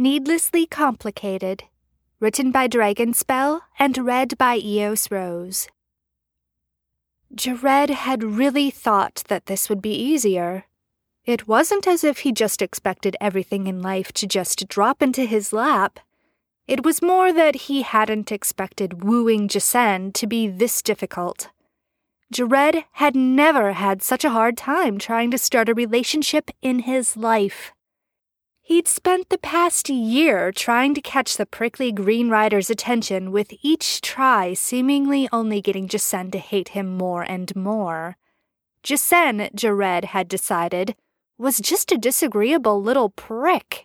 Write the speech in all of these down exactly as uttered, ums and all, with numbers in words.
Needlessly Complicated, written by Dragonspell and read by Eos Rose. Jared had really thought that this would be easier. It wasn't as if he just expected everything in life to just drop into his lap. It was more that he hadn't expected wooing Jacen to be this difficult. Jared had never had such a hard time trying to start a relationship in his life. He'd spent the past year trying to catch the prickly Green Rider's attention, with each try seemingly only getting Jacen to hate him more and more. Jacen, Jared had decided, was just a disagreeable little prick.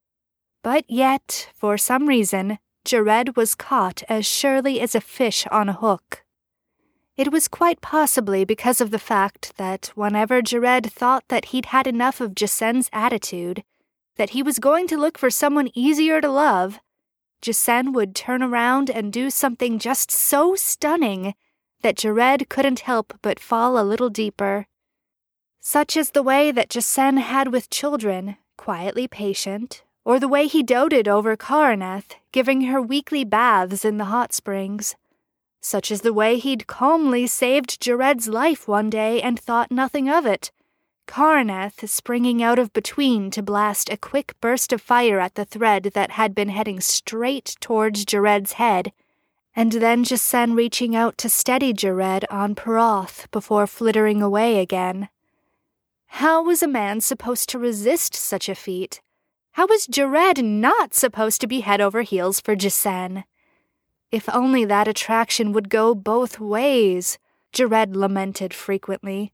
But yet, for some reason, Jared was caught as surely as a fish on a hook. It was quite possibly because of the fact that whenever Jared thought that he'd had enough of Jacen's attitude, that he was going to look for someone easier to love, Jacen would turn around and do something just so stunning that Jared couldn't help but fall a little deeper. Such as the way that Jacen had with children, quietly patient, or the way he doted over Karaneth, giving her weekly baths in the hot springs. Such as the way he'd calmly saved Jared's life one day and thought nothing of it, Karaneth springing out of between to blast a quick burst of fire at the thread that had been heading straight towards Jared's head, and then Jacen reaching out to steady Jared on Peroth before flittering away again. How was a man supposed to resist such a feat? How was Jared not supposed to be head over heels for Jacen? If only that attraction would go both ways, Jared lamented frequently.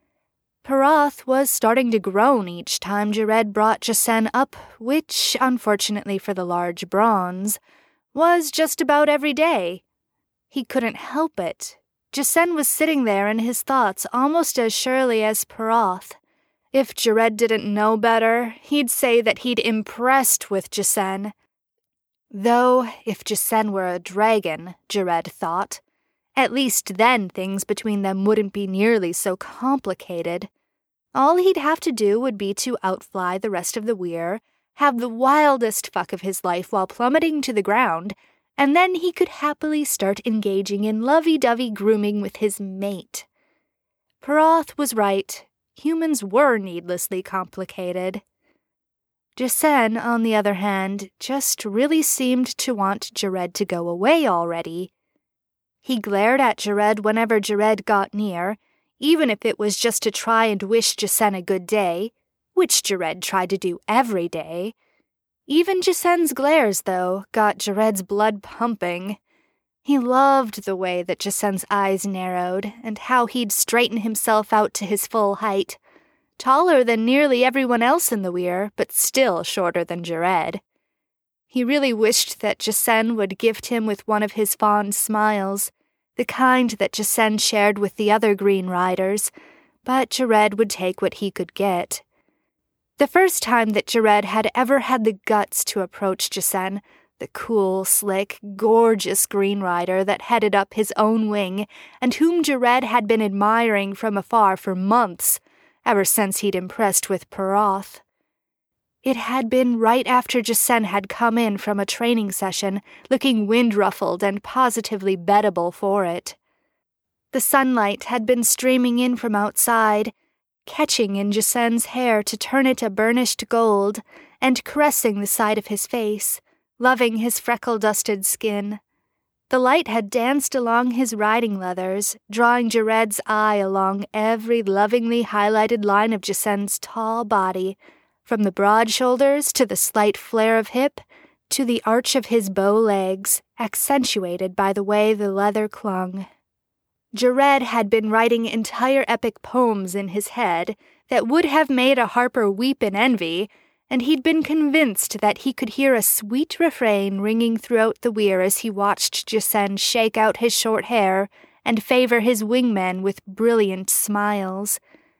Peroth was starting to groan each time Jared brought Jacen up, which, unfortunately for the large bronze, was just about every day. He couldn't help it. Jacen was sitting there in his thoughts almost as surely as Peroth. If Jared didn't know better, he'd say that he'd impressed with Jacen. Though, if Jacen were a dragon, Jared thought, at least then things between them wouldn't be nearly so complicated. All he'd have to do would be to outfly the rest of the weir, have the wildest fuck of his life while plummeting to the ground, and then he could happily start engaging in lovey-dovey grooming with his mate. Peroth was right. Humans were needlessly complicated. Jacen, on the other hand, just really seemed to want Jared to go away already. He glared at Jared whenever Jared got near, even if it was just to try and wish Jacen a good day, which Jared tried to do every day. Even Jacen's glares, though, got Jared's blood pumping. He loved the way that Jacen's eyes narrowed, and how he'd straighten himself out to his full height, taller than nearly everyone else in the weir, but still shorter than Jared. He really wished that Jacen would gift him with one of his fond smiles, the kind that Jacen shared with the other Green Riders, but Jared would take what he could get. The first time that Jared had ever had the guts to approach Jacen, the cool, slick, gorgeous Green Rider that headed up his own wing, and whom Jared had been admiring from afar for months, ever since he'd impressed with Peroth. It had been right after Jacen had come in from a training session, looking wind-ruffled and positively bettable for it. The sunlight had been streaming in from outside, catching in Jacen's hair to turn it a burnished gold, and caressing the side of his face, loving his freckle-dusted skin. The light had danced along his riding leathers, drawing Jared's eye along every lovingly highlighted line of Jacen's tall body, from the broad shoulders to the slight flare of hip, to the arch of his bow legs, accentuated by the way the leather clung. Jared had been writing entire epic poems in his head that would have made a harper weep in envy, and he'd been convinced that he could hear a sweet refrain ringing throughout the weir as he watched Jacen shake out his short hair and favor his wingmen with brilliant smiles.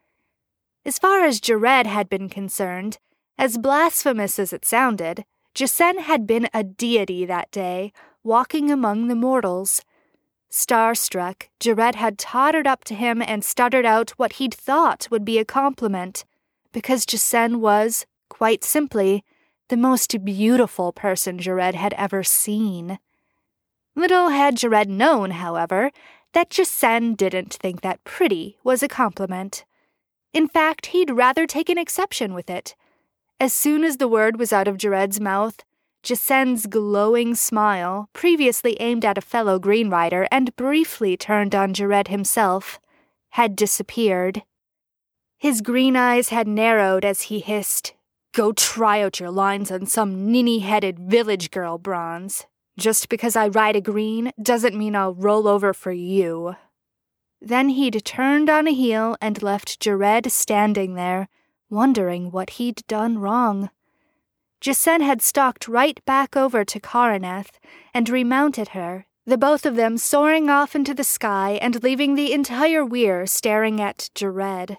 As far as Jared had been concerned, as blasphemous as it sounded, Jacen had been a deity that day, walking among the mortals. Starstruck, Jared had tottered up to him and stuttered out what he'd thought would be a compliment, because Jacen was, quite simply, the most beautiful person Jared had ever seen. Little had Jared known, however, that Jacen didn't think that pretty was a compliment. In fact, he'd rather take an exception with it. As soon as the word was out of Jared's mouth, Jacen's glowing smile, previously aimed at a fellow Green Rider and briefly turned on Jared himself, had disappeared. His green eyes had narrowed as he hissed, "Go try out your lines on some ninny-headed village girl, Bronze. Just because I ride a green doesn't mean I'll roll over for you." Then he'd turned on a heel and left Jared standing there, wondering what he'd done wrong. Jacen had stalked right back over to Karaneth and remounted her, the both of them soaring off into the sky and leaving the entire weir staring at Jared.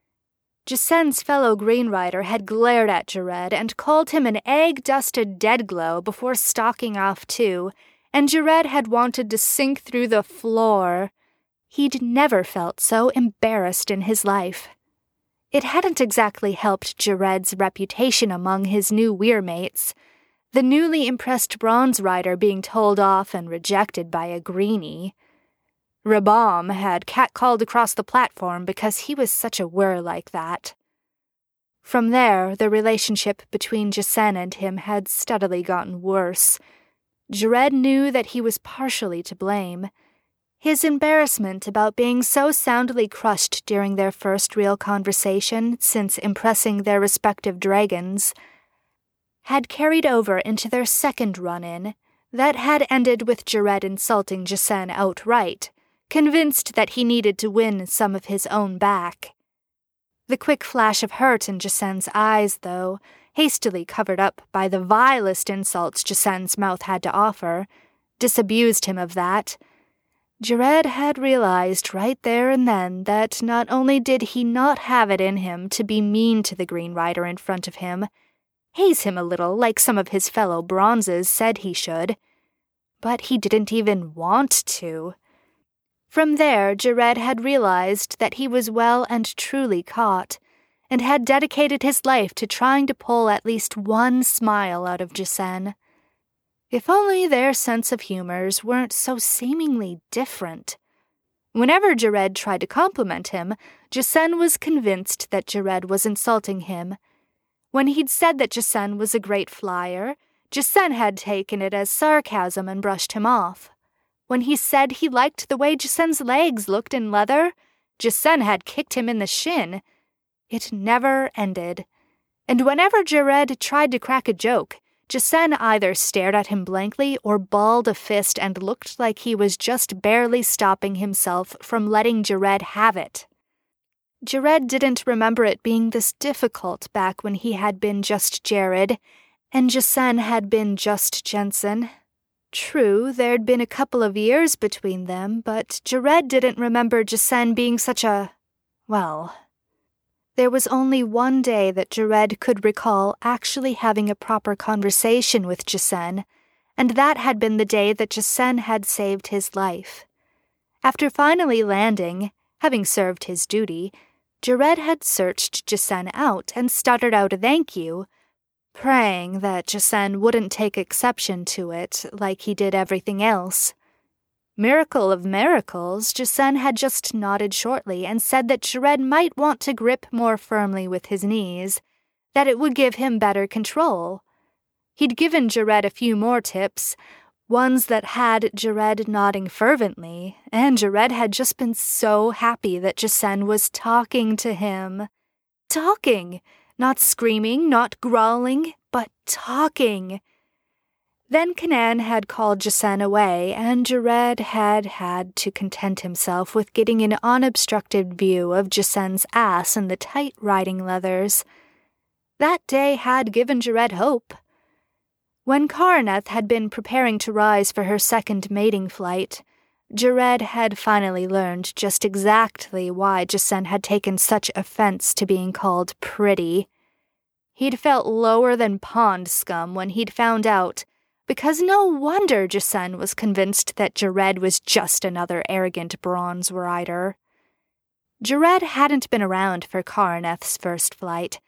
Jacen's fellow Green Rider had glared at Jared and called him an egg-dusted deadglow before stalking off too, and Jared had wanted to sink through the floor. He'd never felt so embarrassed in his life. It hadn't exactly helped Jared's reputation among his new weir mates, the newly impressed Bronze Rider being told off and rejected by a greenie. Rabam had catcalled across the platform because he was such a whir like that. From there, the relationship between Jacen and him had steadily gotten worse. Jared knew that he was partially to blame. His embarrassment about being so soundly crushed during their first real conversation since impressing their respective dragons had carried over into their second run-in that had ended with Jared insulting Jacen outright, convinced that he needed to win some of his own back. The quick flash of hurt in Jacen's eyes, though, hastily covered up by the vilest insults Jacen's mouth had to offer, disabused him of that. Jared had realized right there and then that not only did he not have it in him to be mean to the Green Rider in front of him, haze him a little like some of his fellow Bronzes said he should, but he didn't even want to. From there, Jared had realized that he was well and truly caught, and had dedicated his life to trying to pull at least one smile out of Jacen. If only their sense of humors weren't so seemingly different. Whenever Jared tried to compliment him, Jacen was convinced that Jared was insulting him. When he'd said that Jacen was a great flyer, Jacen had taken it as sarcasm and brushed him off. When he said he liked the way Jacen's legs looked in leather, Jacen had kicked him in the shin. It never ended. And whenever Jared tried to crack a joke, Jacen either stared at him blankly or balled a fist and looked like he was just barely stopping himself from letting Jared have it. Jared didn't remember it being this difficult back when he had been just Jared, and Jacen had been just Jensen. True, there'd been a couple of years between them, but Jared didn't remember Jacen being such a, well... There was only one day that Jared could recall actually having a proper conversation with Jacen, and that had been the day that Jacen had saved his life. After finally landing, having served his duty, Jared had searched Jacen out and stuttered out a thank you, praying that Jacen wouldn't take exception to it like he did everything else. Miracle of miracles, Jacen had just nodded shortly and said that Jared might want to grip more firmly with his knees, that it would give him better control. He'd given Jared a few more tips, ones that had Jared nodding fervently, and Jared had just been so happy that Jacen was talking to him. Talking! Not screaming, not growling, but talking. Then Kanan had called Jacen away, and Jared had had to content himself with getting an unobstructed view of Jacen's ass in the tight riding leathers. That day had given Jared hope. When Karaneth had been preparing to rise for her second mating flight, Jared had finally learned just exactly why Jacen had taken such offense to being called pretty. He'd felt lower than pond scum when he'd found out, because no wonder Jacen was convinced that Jared was just another arrogant Bronze Rider. Jared hadn't been around for Karaneth's first flight.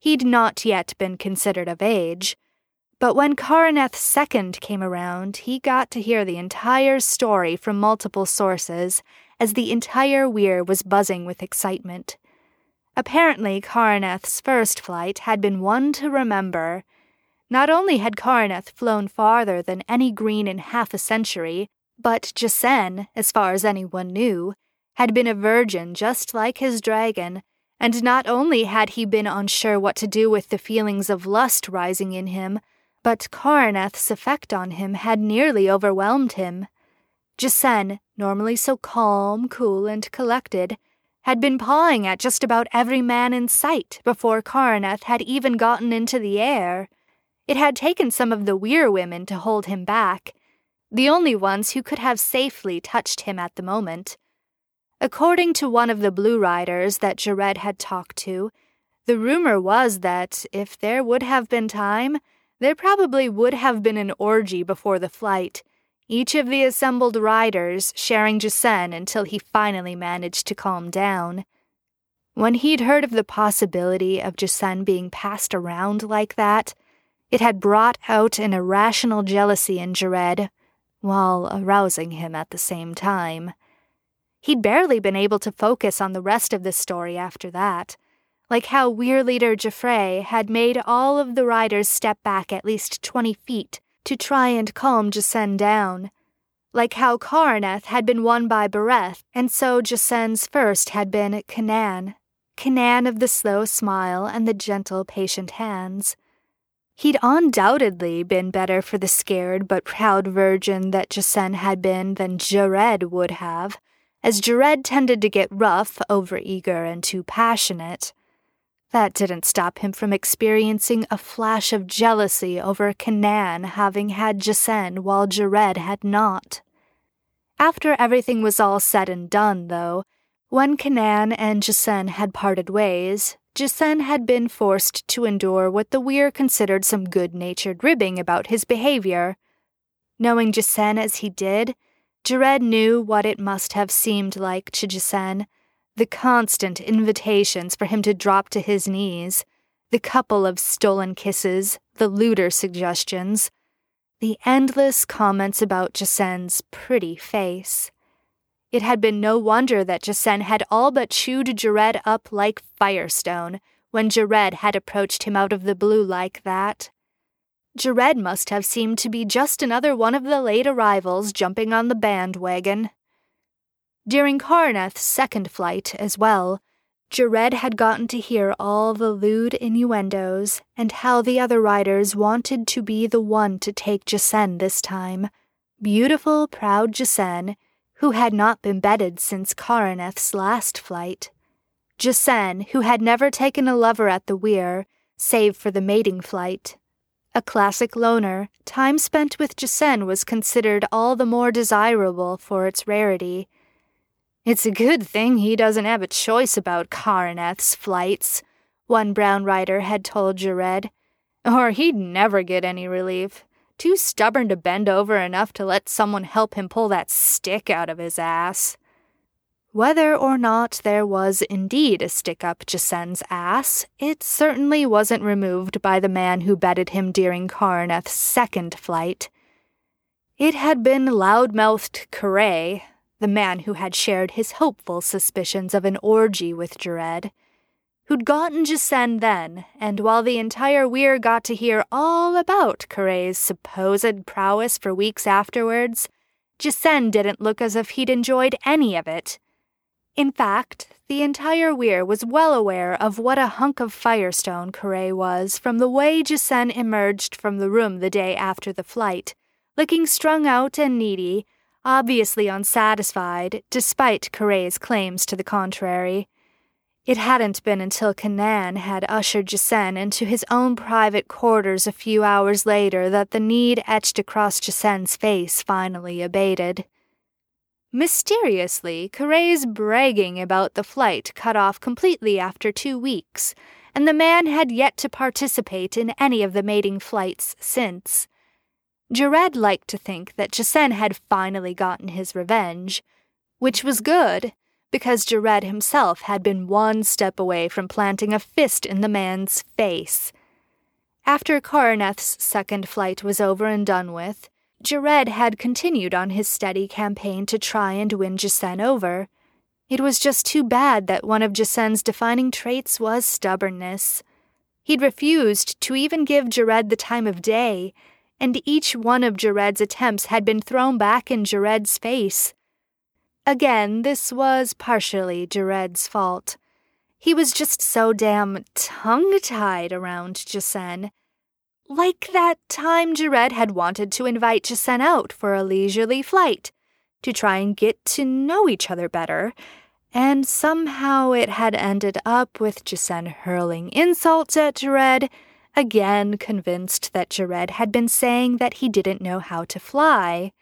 He'd not yet been considered of age, but when Coroneth's second came around, he got to hear the entire story from multiple sources as the entire weir was buzzing with excitement. Apparently, Coroneth's first flight had been one to remember. Not only had Coroneth flown farther than any green in half a century, but Jacen, as far as anyone knew, had been a virgin just like his dragon, and not only had he been unsure what to do with the feelings of lust rising in him, but Coroneth's effect on him had nearly overwhelmed him. Jacen, normally so calm, cool, and collected, had been pawing at just about every man in sight before Coroneth had even gotten into the air. It had taken some of the weir women to hold him back, the only ones who could have safely touched him at the moment. According to one of the Blue Riders that Jared had talked to, the rumor was that, if there would have been time, there probably would have been an orgy before the flight, each of the assembled riders sharing Jacen until he finally managed to calm down. When he'd heard of the possibility of Jacen being passed around like that, it had brought out an irrational jealousy in Jared, while arousing him at the same time. He'd barely been able to focus on the rest of the story after that, like how weir leader Jaffrey had made all of the riders step back at least twenty feet to try and calm Jacen down, like how Coroneth had been won by Bereth, and so Jacen's first had been Canaan, Canaan of the slow smile and the gentle, patient hands. He'd undoubtedly been better for the scared but proud virgin that Jacen had been than Jared would have, as Jared tended to get rough, overeager, and too passionate. That didn't stop him from experiencing a flash of jealousy over Canaan having had Jacen while Jared had not. After everything was all said and done, though, when Canaan and Jacen had parted ways, Jacen had been forced to endure what the weir considered some good-natured ribbing about his behavior. Knowing Jacen as he did, Jared knew what it must have seemed like to Jacen, the constant invitations for him to drop to his knees, the couple of stolen kisses, the lewder suggestions, the endless comments about Jacen's pretty face. It had been no wonder that Jacen had all but chewed Jared up like Firestone when Jared had approached him out of the blue like that. Jared must have seemed to be just another one of the late arrivals jumping on the bandwagon. During Coroneth's second flight, as well, Jared had gotten to hear all the lewd innuendos and how the other riders wanted to be the one to take Jacen this time. Beautiful, proud Jacen, who had not been bedded since Coroneth's last flight. Jacen, who had never taken a lover at the weir, save for the mating flight. A classic loner, time spent with Jacen was considered all the more desirable for its rarity. "It's a good thing he doesn't have a choice about Coroneth's flights," one brown rider had told Jared, "or he'd never get any relief. Too stubborn to bend over enough to let someone help him pull that stick out of his ass." Whether or not there was indeed a stick up Jacen's ass, it certainly wasn't removed by the man who bedded him during Coroneth's second flight. It had been loud-mouthed Caray, the man who had shared his hopeful suspicions of an orgy with Jared, who'd gotten Jacen then, and while the entire weir got to hear all about Caray's supposed prowess for weeks afterwards, Jacen didn't look as if he'd enjoyed any of it. In fact, the entire weir was well aware of what a hunk of Firestone Caray was from the way Jacen emerged from the room the day after the flight, looking strung out and needy, obviously unsatisfied, despite Caray's claims to the contrary. It hadn't been until Canaan had ushered Jacen into his own private quarters a few hours later that the need etched across Jacen's face finally abated. Mysteriously, Caray's bragging about the flight cut off completely after two weeks, and the man had yet to participate in any of the mating flights since. Jared liked to think that Jacen had finally gotten his revenge, which was good, because Jared himself had been one step away from planting a fist in the man's face. After Coroneth's second flight was over and done with, Jared had continued on his steady campaign to try and win Jacen over. It was just too bad that one of Jacen's defining traits was stubbornness. He'd refused to even give Jared the time of day, and each one of Jared's attempts had been thrown back in Jared's face. Again, this was partially Jared's fault. He was just so damn tongue-tied around Jacen. Like that time Jared had wanted to invite Jacen out for a leisurely flight, to try and get to know each other better, and somehow it had ended up with Jacen hurling insults at Jared, again convinced that Jared had been saying that he didn't know how to fly.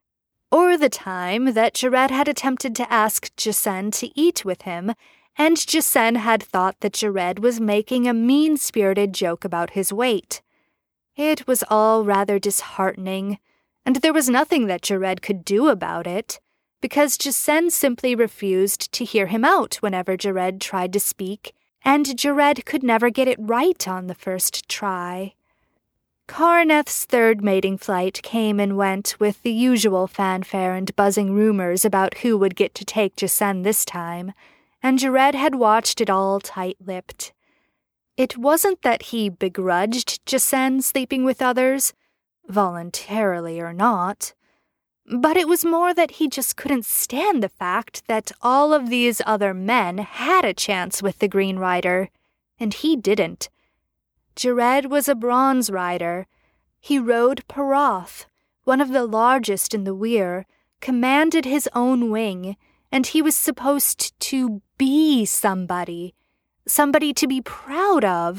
Or the time that Jared had attempted to ask Jacen to eat with him, and Jacen had thought that Jared was making a mean-spirited joke about his weight. It was all rather disheartening, and there was nothing that Jared could do about it, because Jacen simply refused to hear him out whenever Jared tried to speak, and Jared could never get it right on the first try. Coroneth's third mating flight came and went with the usual fanfare and buzzing rumors about who would get to take Jacen this time, and Jared had watched it all tight-lipped. It wasn't that he begrudged Jacen sleeping with others, voluntarily or not, but it was more that he just couldn't stand the fact that all of these other men had a chance with the Green Rider, and he didn't. Jared was a bronze rider. He rode Parath, one of the largest in the Weir, commanded his own wing, and he was supposed to be somebody. Somebody to be proud of.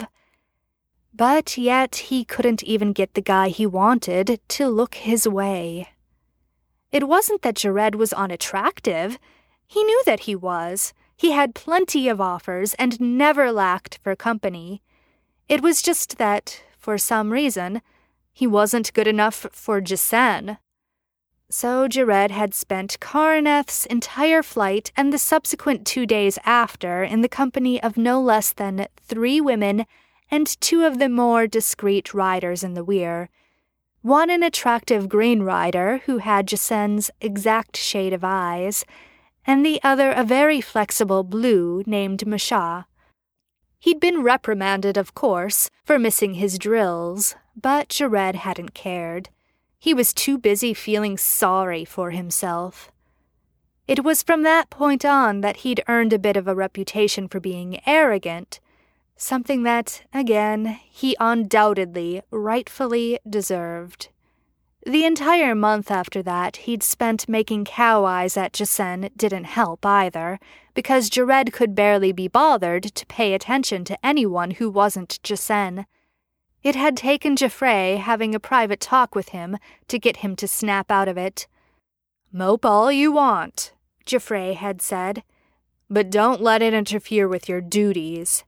But yet he couldn't even get the guy he wanted to look his way. It wasn't that Jared was unattractive. He knew that he was. He had plenty of offers and never lacked for company. It was just that, for some reason, he wasn't good enough for Jacen. So Jared had spent Coroneth's entire flight and the subsequent two days after in the company of no less than three women and two of the more discreet riders in the Weir. One an attractive green rider who had Jacen's exact shade of eyes, and the other a very flexible blue named Masha. He'd been reprimanded, of course, for missing his drills, but Jared hadn't cared. He was too busy feeling sorry for himself. It was from that point on that he'd earned a bit of a reputation for being arrogant, something that, again, he undoubtedly, rightfully deserved. The entire month after that he'd spent making cow eyes at Jacen didn't help either, because Jared could barely be bothered to pay attention to anyone who wasn't Jacen. It had taken Jaffrey having a private talk with him to get him to snap out of it. "Mope all you want," Jaffrey had said, "but don't let it interfere with your duties."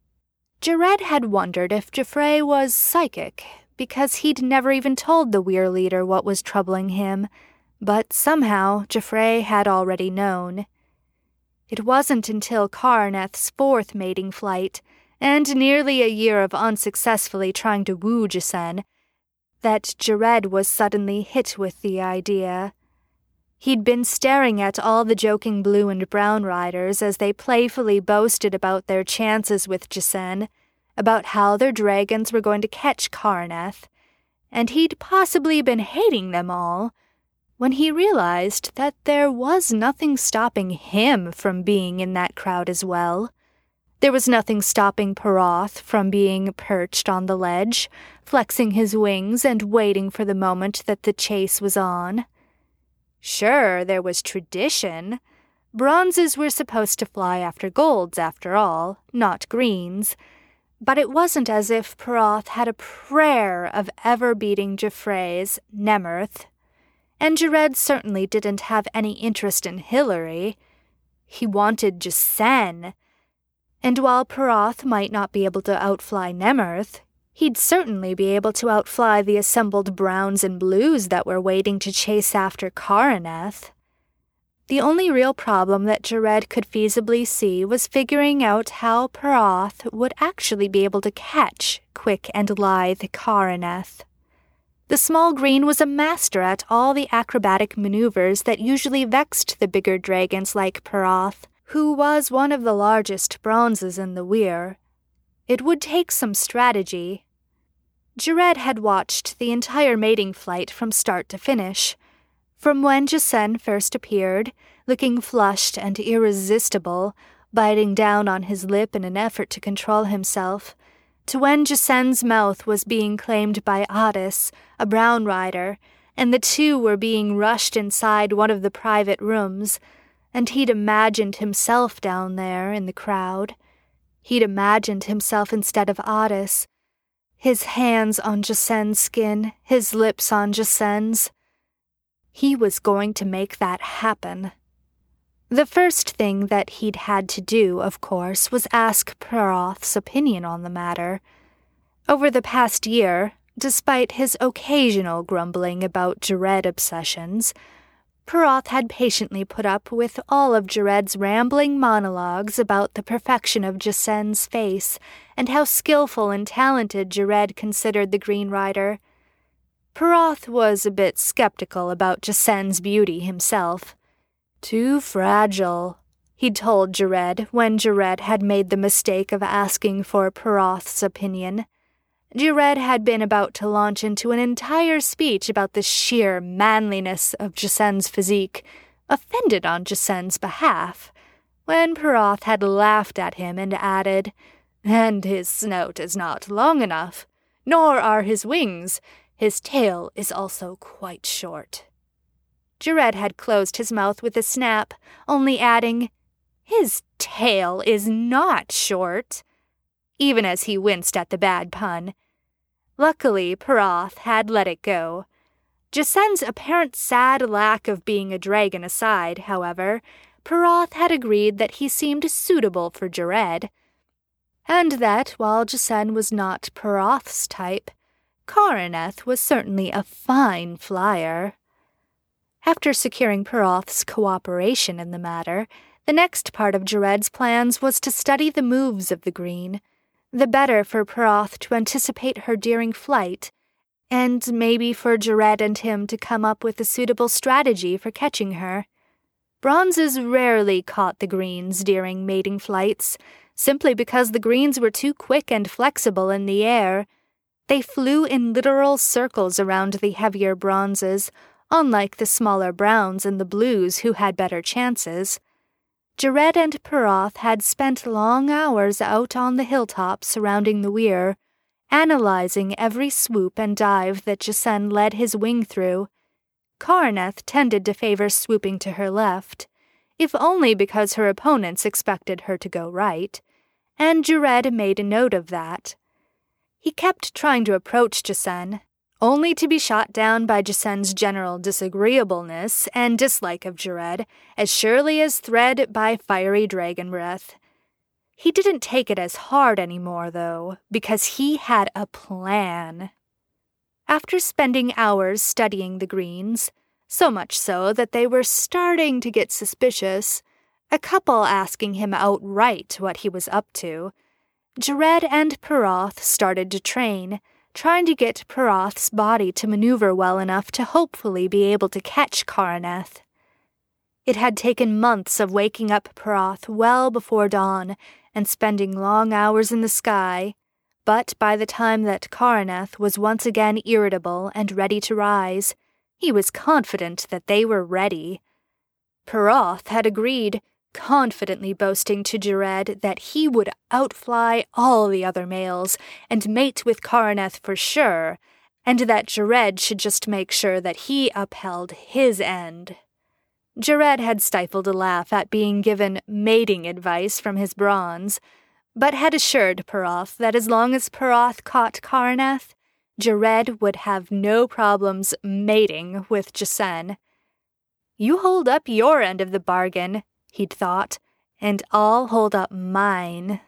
Jared had wondered if Jaffrey was psychic, because he'd never even told the Weir leader what was troubling him, but somehow Jaffrey had already known. It wasn't until Coroneth's fourth mating flight, and nearly a year of unsuccessfully trying to woo Jacen, that Jared was suddenly hit with the idea. He'd been staring at all the joking blue and brown riders as they playfully boasted about their chances with Jacen, about how their dragons were going to catch Coroneth, and he'd possibly been hating them all, when he realized that there was nothing stopping him from being in that crowd as well. There was nothing stopping Parath from being perched on the ledge, flexing his wings and waiting for the moment that the chase was on. Sure, there was tradition. Bronzes were supposed to fly after golds, after all, not greens. But it wasn't as if Parath had a prayer of ever beating Jaffrey's Nemerth. And Jared certainly didn't have any interest in Hillary. He wanted Jacen. And while Parath might not be able to outfly Nemerth, he'd certainly be able to outfly the assembled browns and blues that were waiting to chase after Coroneth. The only real problem that Jared could feasibly see was figuring out how Parath would actually be able to catch quick and lithe Karaneth. The small green was a master at all the acrobatic maneuvers that usually vexed the bigger dragons like Parath, who was one of the largest bronzes in the weir. It would take some strategy. Jared had watched the entire mating flight from start to finish. From when Jacen first appeared, looking flushed and irresistible, biting down on his lip in an effort to control himself, to when Jacen's mouth was being claimed by Otis, a brown rider, and the two were being rushed inside one of the private rooms, and he'd imagined himself down there in the crowd. He'd imagined himself instead of Otis, his hands on Jacen's skin, his lips on Jacen's. He was going to make that happen. The first thing that he'd had to do, of course, was ask Parath's opinion on the matter. Over the past year, despite his occasional grumbling about Jared obsessions, Parath had patiently put up with all of Jared's rambling monologues about the perfection of Jacen's face and how skillful and talented Jared considered the Green Rider. Parath was a bit skeptical about Jacen's beauty himself. Too fragile, he'd told Jared when Jared had made the mistake of asking for Parath's opinion. Jared had been about to launch into an entire speech about the sheer manliness of Jacen's physique, offended on Jacen's behalf, when Parath had laughed at him and added, "And his snout is not long enough, nor are his wings. His tail is also quite short." Jared had closed his mouth with a snap, only adding, "His tail is not short," even as he winced at the bad pun. Luckily, Parath had let it go. Jacen's apparent sad lack of being a dragon aside, however, Parath had agreed that he seemed suitable for Jared, and that while Jacen was not Parath's type, Karaneth was certainly a fine flyer. After securing Parath's cooperation in the matter, the next part of Jared's plans was to study the moves of the Green, the better for Parath to anticipate her during flight, and maybe for Jared and him to come up with a suitable strategy for catching her. Bronzes rarely caught the Greens during mating flights, simply because the Greens were too quick and flexible in the air. They flew in literal circles around the heavier bronzes, unlike the smaller browns and the blues who had better chances. Jared and Parath had spent long hours out on the hilltop surrounding the weir, analyzing every swoop and dive that Jacen led his wing through. Karaneth tended to favor swooping to her left, if only because her opponents expected her to go right, and Jared made a note of that. He kept trying to approach Jacen, only to be shot down by Jacen's general disagreeableness and dislike of Jared, as surely as thread by fiery dragon breath. He didn't take it as hard anymore, though, because he had a plan. After spending hours studying the Greens, so much so that they were starting to get suspicious, a couple asking him outright what he was up to, Jared and Parath started to train, trying to get Parath's body to maneuver well enough to hopefully be able to catch Karaneth. It had taken months of waking up Parath well before dawn and spending long hours in the sky, but by the time that Karaneth was once again irritable and ready to rise, he was confident that they were ready. Parath had agreed, confidently boasting to Jared that he would outfly all the other males and mate with Karaneth for sure, and that Jared should just make sure that he upheld his end. Jared had stifled a laugh at being given mating advice from his bronze, but had assured Parath that as long as Parath caught Karaneth, Jared would have no problems mating with Jacen. "You hold up your end of the bargain," he'd thought, "and I'll hold up mine."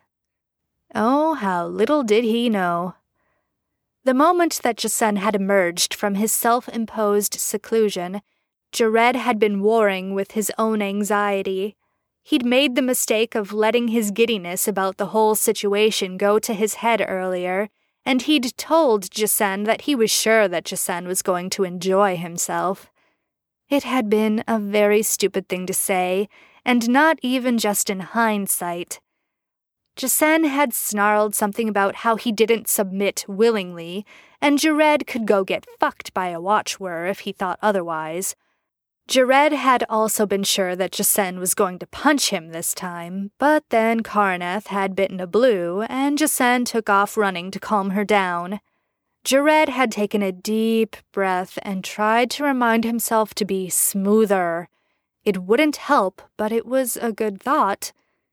Oh, how little did he know. The moment that Jacen had emerged from his self-imposed seclusion, Jared had been warring with his own anxiety. He'd made the mistake of letting his giddiness about the whole situation go to his head earlier, and he'd told Jacen that he was sure that Jacen was going to enjoy himself. It had been a very stupid thing to say, and not even just in hindsight. Jacen had snarled something about how he didn't submit willingly, and Jared could go get fucked by a watchword if he thought otherwise. Jared had also been sure that Jacen was going to punch him this time, but then Kar'neth had bitten a blue, and Jacen took off running to calm her down. Jared had taken a deep breath and tried to remind himself to be smoother. It wouldn't help, but it was a good thought.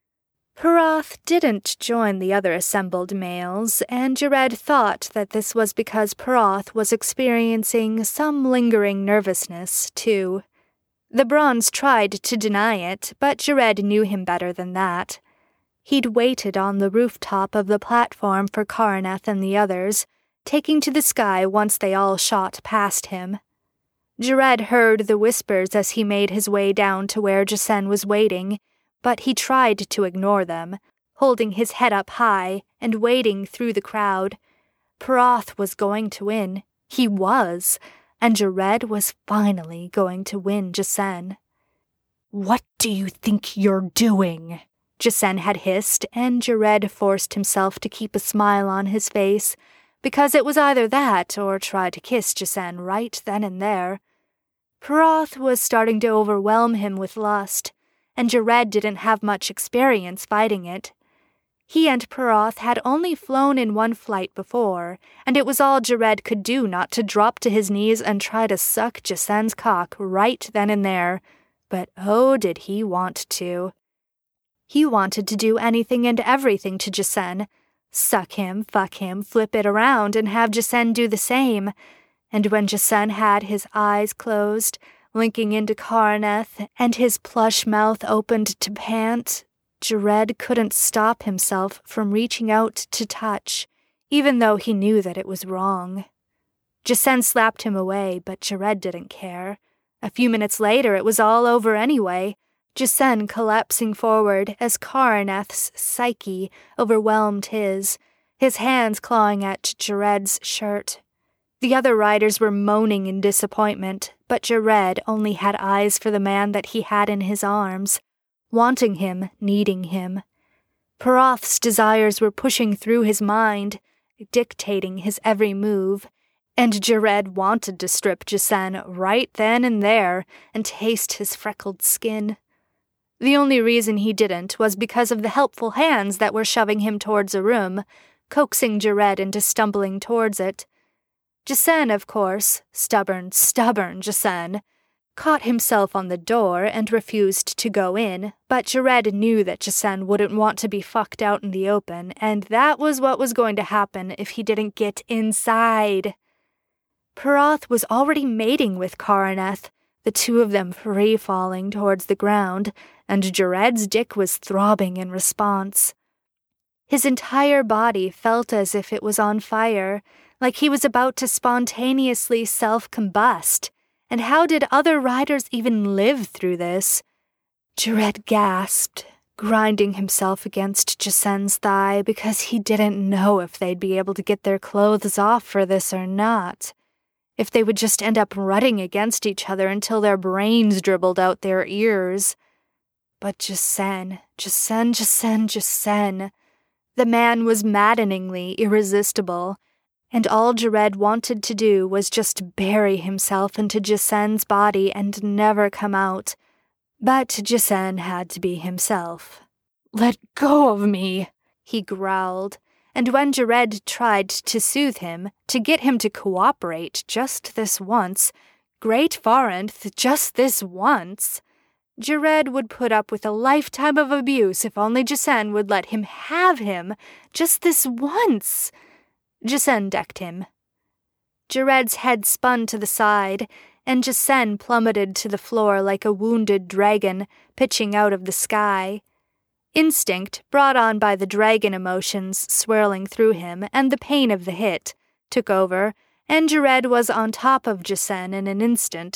Parath didn't join the other assembled males, and Jared thought that this was because Parath was experiencing some lingering nervousness, too. The bronze tried to deny it, but Jared knew him better than that. He'd waited on the rooftop of the platform for Kar'neth and the others, taking to the sky once they all shot past him. Jared heard the whispers as he made his way down to where Jacen was waiting, but he tried to ignore them, holding his head up high and wading through the crowd. Parath was going to win. He was. And Jared was finally going to win Jacen. "What do you think you're doing?" Jacen had hissed, and Jared forced himself to keep a smile on his face, because it was either that or try to kiss Jacen right then and there. Parath was starting to overwhelm him with lust, and Jared didn't have much experience fighting it. He and Parath had only flown in one flight before, and it was all Jared could do not to drop to his knees and try to suck Jacen's cock right then and there. But oh, did he want to. He wanted to do anything and everything to Jacen. Suck him, fuck him, flip it around, and have Jacen do the same. And when Jacen had his eyes closed, linking into Kar'neth, and his plush mouth opened to pant, Jared couldn't stop himself from reaching out to touch, even though he knew that it was wrong. Jacen slapped him away, but Jared didn't care. A few minutes later, it was all over anyway, Jacen collapsing forward as Kar'neth's psyche overwhelmed his, his hands clawing at Jared's shirt. The other riders were moaning in disappointment, but Jared only had eyes for the man that he had in his arms, wanting him, needing him. Parath's desires were pushing through his mind, dictating his every move, and Jared wanted to strip Jacen right then and there and taste his freckled skin. The only reason he didn't was because of the helpful hands that were shoving him towards a room, coaxing Jared into stumbling towards it. Jacen, of course, stubborn, stubborn Jacen, caught himself on the door and refused to go in, but Jared knew that Jacen wouldn't want to be fucked out in the open, and that was what was going to happen if he didn't get inside. Parath was already mating with Kar'neth, the two of them free-falling towards the ground, and Jared's dick was throbbing in response. His entire body felt as if it was on fire, like he was about to spontaneously self-combust. And how did other riders even live through this? Jared gasped, grinding himself against Jacen's thigh because he didn't know if they'd be able to get their clothes off for this or not. If they would just end up rutting against each other until their brains dribbled out their ears. But Jacen, Jacen, Jacen, Jacen. The man was maddeningly irresistible, and all Jared wanted to do was just bury himself into Jacen's body and never come out. But Jacen had to be himself. "Let go of me," he growled, and when Jared tried to soothe him, to get him to cooperate just this once, great Farenth, just this once, Jared would put up with a lifetime of abuse if only Jacen would let him have him just this once. Jacen decked him. Jared's head spun to the side, and Jacen plummeted to the floor like a wounded dragon pitching out of the sky. Instinct, brought on by the dragon emotions swirling through him and the pain of the hit, took over, and Jared was on top of Jacen in an instant,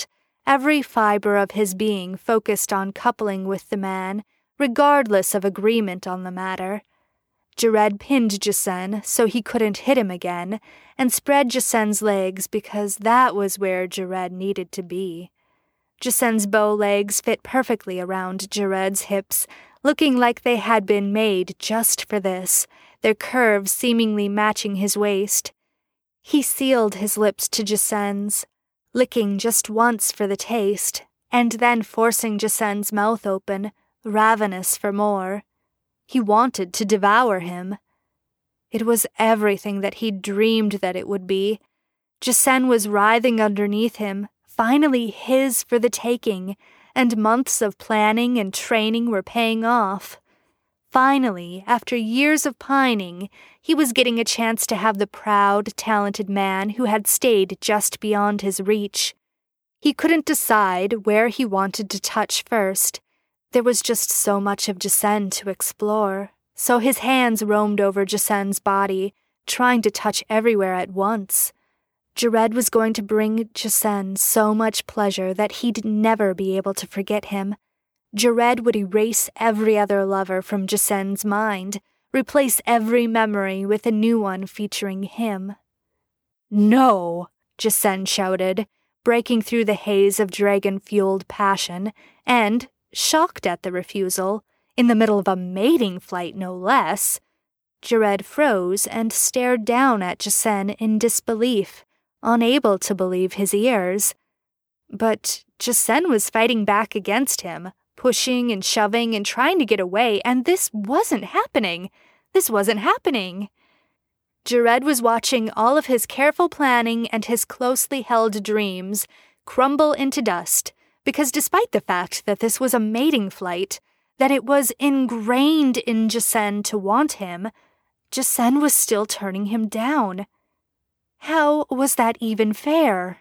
Every fiber of his being focused on coupling with the man, regardless of agreement on the matter. Jared pinned Jacen so he couldn't hit him again, and spread Jacen's legs because that was where Jared needed to be. Jacen's bow legs fit perfectly around Jared's hips, looking like they had been made just for this, their curves seemingly matching his waist. He sealed his lips to Jacen's, licking just once for the taste, and then forcing Jacen's mouth open, ravenous for more. He wanted to devour him. It was everything that he'd dreamed that it would be. Jacen was writhing underneath him, finally his for the taking, and months of planning and training were paying off. Finally, after years of pining, he was getting a chance to have the proud, talented man who had stayed just beyond his reach. He couldn't decide where he wanted to touch first. There was just so much of Jacen to explore, so his hands roamed over Jacen's body, trying to touch everywhere at once. Jared was going to bring Jacen so much pleasure that he'd never be able to forget him. Jared would erase every other lover from Jacen's mind, replace every memory with a new one featuring him. "No!" Jacen shouted, breaking through the haze of dragon-fueled passion, and, shocked at the refusal, in the middle of a mating flight no less, Jared froze and stared down at Jacen in disbelief, unable to believe his ears. But Jacen was fighting back against him, pushing and shoving and trying to get away, and this wasn't happening. This wasn't happening. Jared was watching all of his careful planning and his closely held dreams crumble into dust, because despite the fact that this was a mating flight, that it was ingrained in Jacen to want him, Jacen was still turning him down. How was that even fair?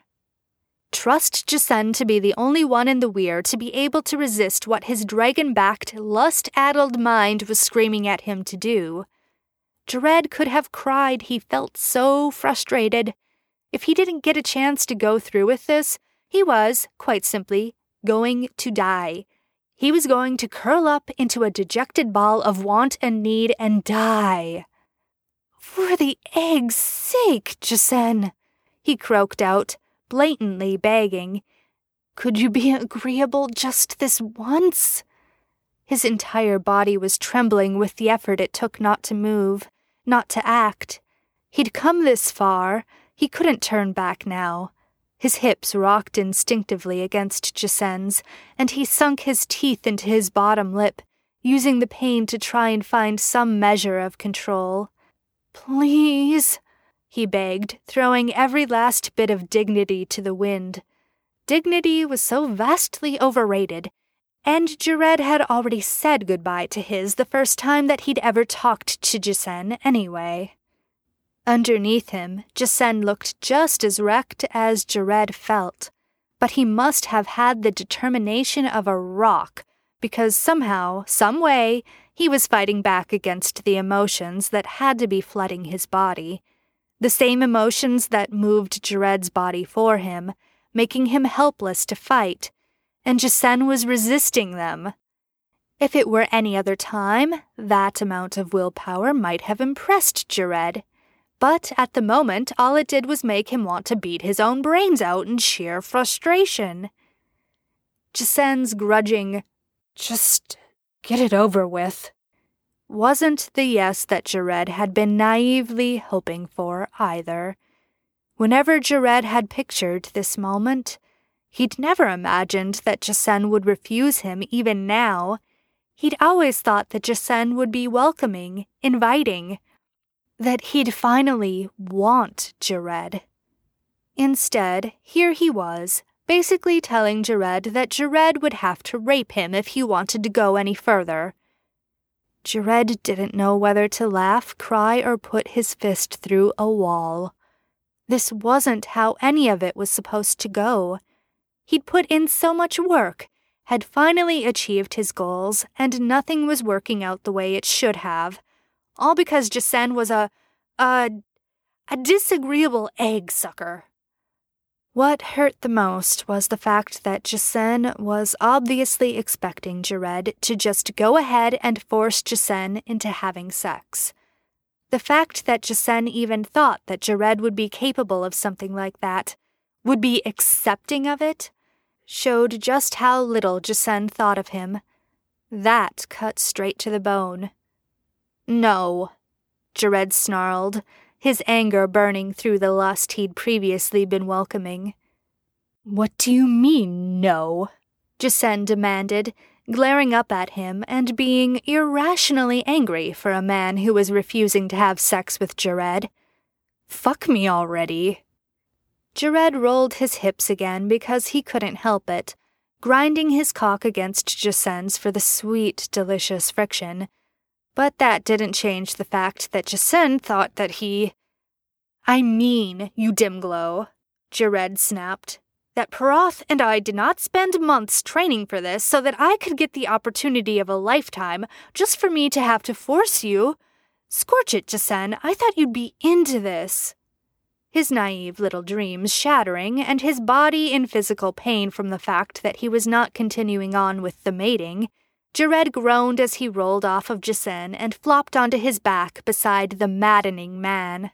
Trust Jacen to be the only one in the weir to be able to resist what his dragon-backed, lust-addled mind was screaming at him to do. Jared could have cried. He felt so frustrated. If he didn't get a chance to go through with this, he was, quite simply, going to die. He was going to curl up into a dejected ball of want and need and die. "For the egg's sake, Jacen," he croaked out, blatantly begging. "Could you be agreeable just this once?" His entire body was trembling with the effort it took not to move, not to act. He'd come this far. He couldn't turn back now. His hips rocked instinctively against Jacen's, and he sunk his teeth into his bottom lip, using the pain to try and find some measure of control. "Please," he begged, throwing every last bit of dignity to the wind. Dignity was so vastly overrated, and Jared had already said goodbye to his the first time that he'd ever talked to Jacen anyway. Underneath him, Jacen looked just as wrecked as Jared felt, but he must have had the determination of a rock, because somehow, some way, he was fighting back against the emotions that had to be flooding his body. The same emotions that moved Jared's body for him, making him helpless to fight, and Jacen was resisting them. If it were any other time, that amount of willpower might have impressed Jared. But at the moment, all it did was make him want to beat his own brains out in sheer frustration. Jacen's grudging, "Just get it over with," wasn't the yes that Jared had been naively hoping for either. Whenever Jared had pictured this moment, he'd never imagined that Jacen would refuse him even now. He'd always thought that Jacen would be welcoming, inviting, that he'd finally want Jared. Instead, here he was, basically telling Jared that Jared would have to rape him if he wanted to go any further. Jared didn't know whether to laugh, cry, or put his fist through a wall. This wasn't how any of it was supposed to go. He'd put in so much work, had finally achieved his goals, and nothing was working out the way it should have. All because Jacen was a, a, a disagreeable egg sucker. What hurt the most was the fact that Jacen was obviously expecting Jared to just go ahead and force Jacen into having sex. The fact that Jacen even thought that Jared would be capable of something like that, would be accepting of it, showed just how little Jacen thought of him. That cut straight to the bone. "No," Jared snarled, his anger burning through the lust he'd previously been welcoming. "What do you mean, no?" Jacen demanded, glaring up at him and being irrationally angry for a man who was refusing to have sex with Jared. "Fuck me already." Jared rolled his hips again because he couldn't help it, grinding his cock against Jacen's for the sweet, delicious friction. But that didn't change the fact that Jacen thought that he... "I mean, you dimglow," Jared snapped, "that Parath and I did not spend months training for this so that I could get the opportunity of a lifetime just for me to have to force you. Scorch it, Jacen, I thought you'd be into this." His naive little dreams shattering and his body in physical pain from the fact that he was not continuing on with the mating, Jared groaned as he rolled off of Jacen and flopped onto his back beside the maddening man.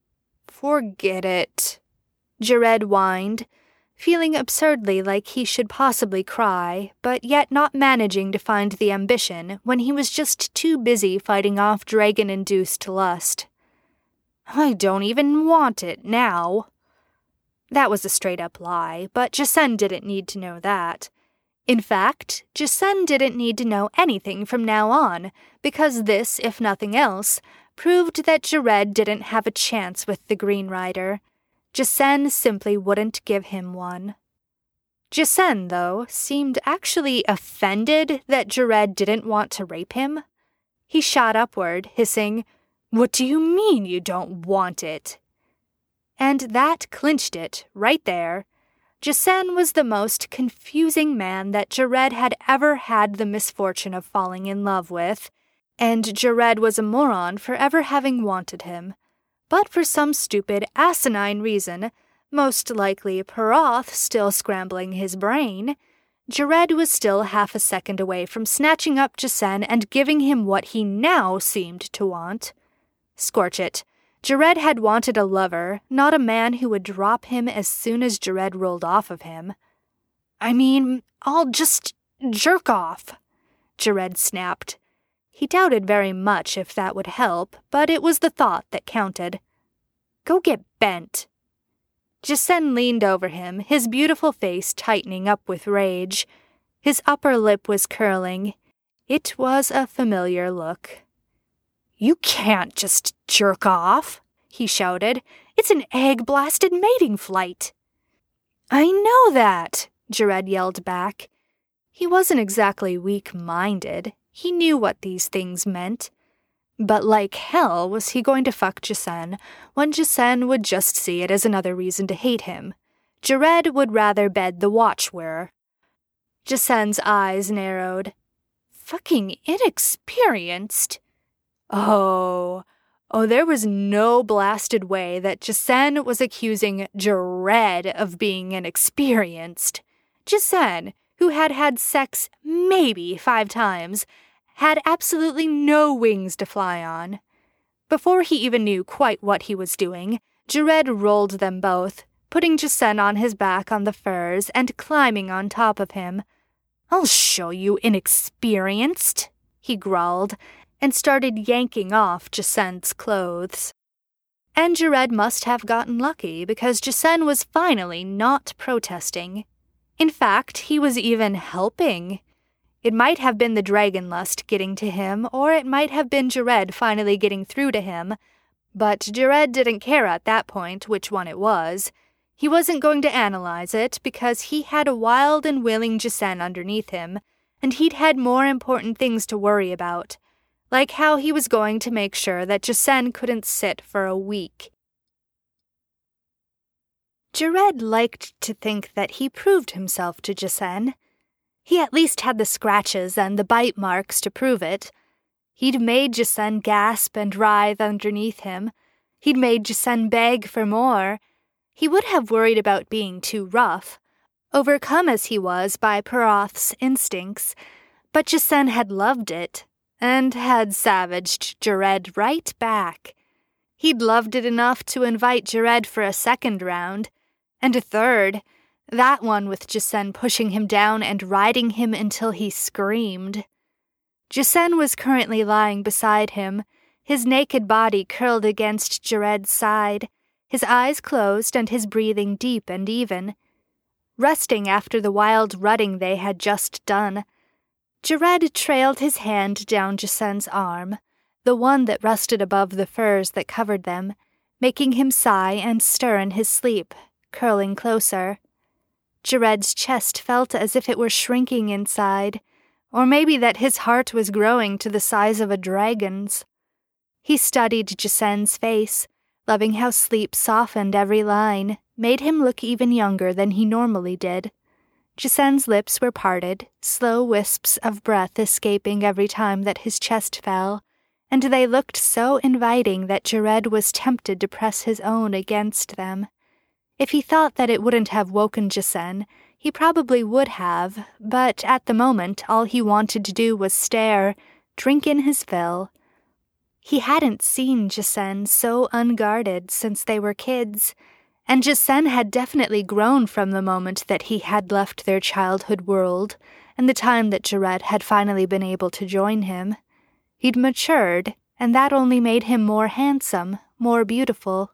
"Forget it," Jared whined, feeling absurdly like he should possibly cry, but yet not managing to find the ambition when he was just too busy fighting off dragon-induced lust. "I don't even want it now." That was a straight-up lie, but Jacen didn't need to know that. In fact, Jacen didn't need to know anything from now on, because this, if nothing else, proved that Jared didn't have a chance with the Green Rider. Jacen simply wouldn't give him one. Jacen, though, seemed actually offended that Jared didn't want to rape him. He shot upward, hissing, "What do you mean you don't want it?" And that clinched it, right there. Jacen was the most confusing man that Jared had ever had the misfortune of falling in love with, and Jared was a moron for ever having wanted him. But for some stupid, asinine reason, most likely Parath still scrambling his brain, Jared was still half a second away from snatching up Jacen and giving him what he now seemed to want. Scorch it. Jared had wanted a lover, not a man who would drop him as soon as Jared rolled off of him. "I mean, I'll just jerk off," Jared snapped. He doubted very much if that would help, but it was the thought that counted. "Go get bent." Jacen leaned over him, his beautiful face tightening up with rage. His upper lip was curling. It was a familiar look. "You can't just jerk off," he shouted. "It's an egg-blasted mating flight." "I know that," Jared yelled back. He wasn't exactly weak-minded. He knew what these things meant. But like hell was he going to fuck Jacen, when Jacen would just see it as another reason to hate him. Jared would rather bed the watch-wearer. Jacen's eyes narrowed. Fucking inexperienced? Oh, oh, there was no blasted way that Jacen was accusing Jared of being inexperienced. Jacen, who had had sex maybe five times, had absolutely no wings to fly on. Before he even knew quite what he was doing, Jared rolled them both, putting Jacen on his back on the furs and climbing on top of him. "I'll show you, inexperienced," he growled, and started yanking off Jacen's clothes. And Jared must have gotten lucky because Jacen was finally not protesting. In fact, he was even helping. It might have been the dragon lust getting to him, or it might have been Jared finally getting through to him, but Jared didn't care at that point which one it was. He wasn't going to analyze it because he had a wild and willing Jacen underneath him, and he'd had more important things to worry about, like how he was going to make sure that Jacen couldn't sit for a week. Jared liked to think that he proved himself to Jacen. He at least had the scratches and the bite marks to prove it. He'd made Jacen gasp and writhe underneath him. He'd made Jacen beg for more. He would have worried about being too rough, overcome as he was by Parath's instincts, but Jacen had loved it, and had savaged Jared right back. He'd loved it enough to invite Jared for a second round, and a third, that one with Jacen pushing him down and riding him until he screamed. Jacen was currently lying beside him, his naked body curled against Jared's side, his eyes closed and his breathing deep and even. Resting after the wild rutting they had just done, Jared trailed his hand down Jacen's arm, the one that rested above the furs that covered them, making him sigh and stir in his sleep, curling closer. Jared's chest felt as if it were shrinking inside, or maybe that his heart was growing to the size of a dragon's. He studied Jacen's face, loving how sleep softened every line, made him look even younger than he normally did. Jacen's lips were parted, slow wisps of breath escaping every time that his chest fell, and they looked so inviting that Jared was tempted to press his own against them. If he thought that it wouldn't have woken Jacen, he probably would have, but at the moment all he wanted to do was stare, drink in his fill. He hadn't seen Jacen so unguarded since they were kids, and Jacen had definitely grown from the moment that he had left their childhood world and the time that Jared had finally been able to join him. He'd matured, and that only made him more handsome, more beautiful.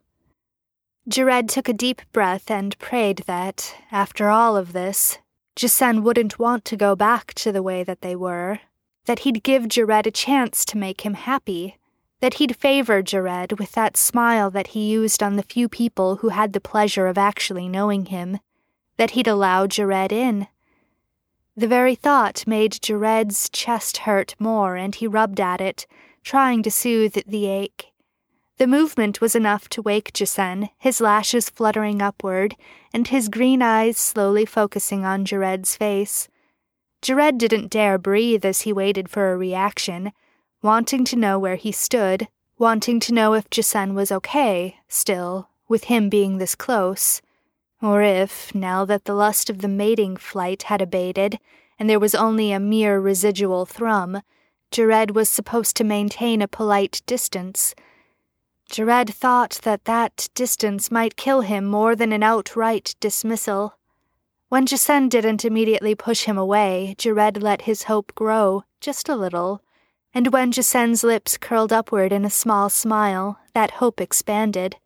Jared took a deep breath and prayed that, after all of this, Jacen wouldn't want to go back to the way that they were, that he'd give Jared a chance to make him happy, that he'd favor Jared with that smile that he used on the few people who had the pleasure of actually knowing him, that he'd allow Jared in. The very thought made Jared's chest hurt more, and he rubbed at it, trying to soothe the ache. The movement was enough to wake Jacen, his lashes fluttering upward, and his green eyes slowly focusing on Jared's face. Jared didn't dare breathe as he waited for a reaction, wanting to know where he stood, wanting to know if Jacen was okay, still, with him being this close, or if, now that the lust of the mating flight had abated, and there was only a mere residual thrum, Jared was supposed to maintain a polite distance. Jared thought that that distance might kill him more than an outright dismissal. When Jacen didn't immediately push him away, Jared let his hope grow, just a little, and when Jacen's lips curled upward in a small smile, that hope expanded.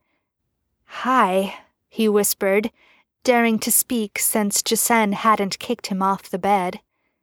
"Hi," he whispered, daring to speak since Jacen hadn't kicked him off the bed.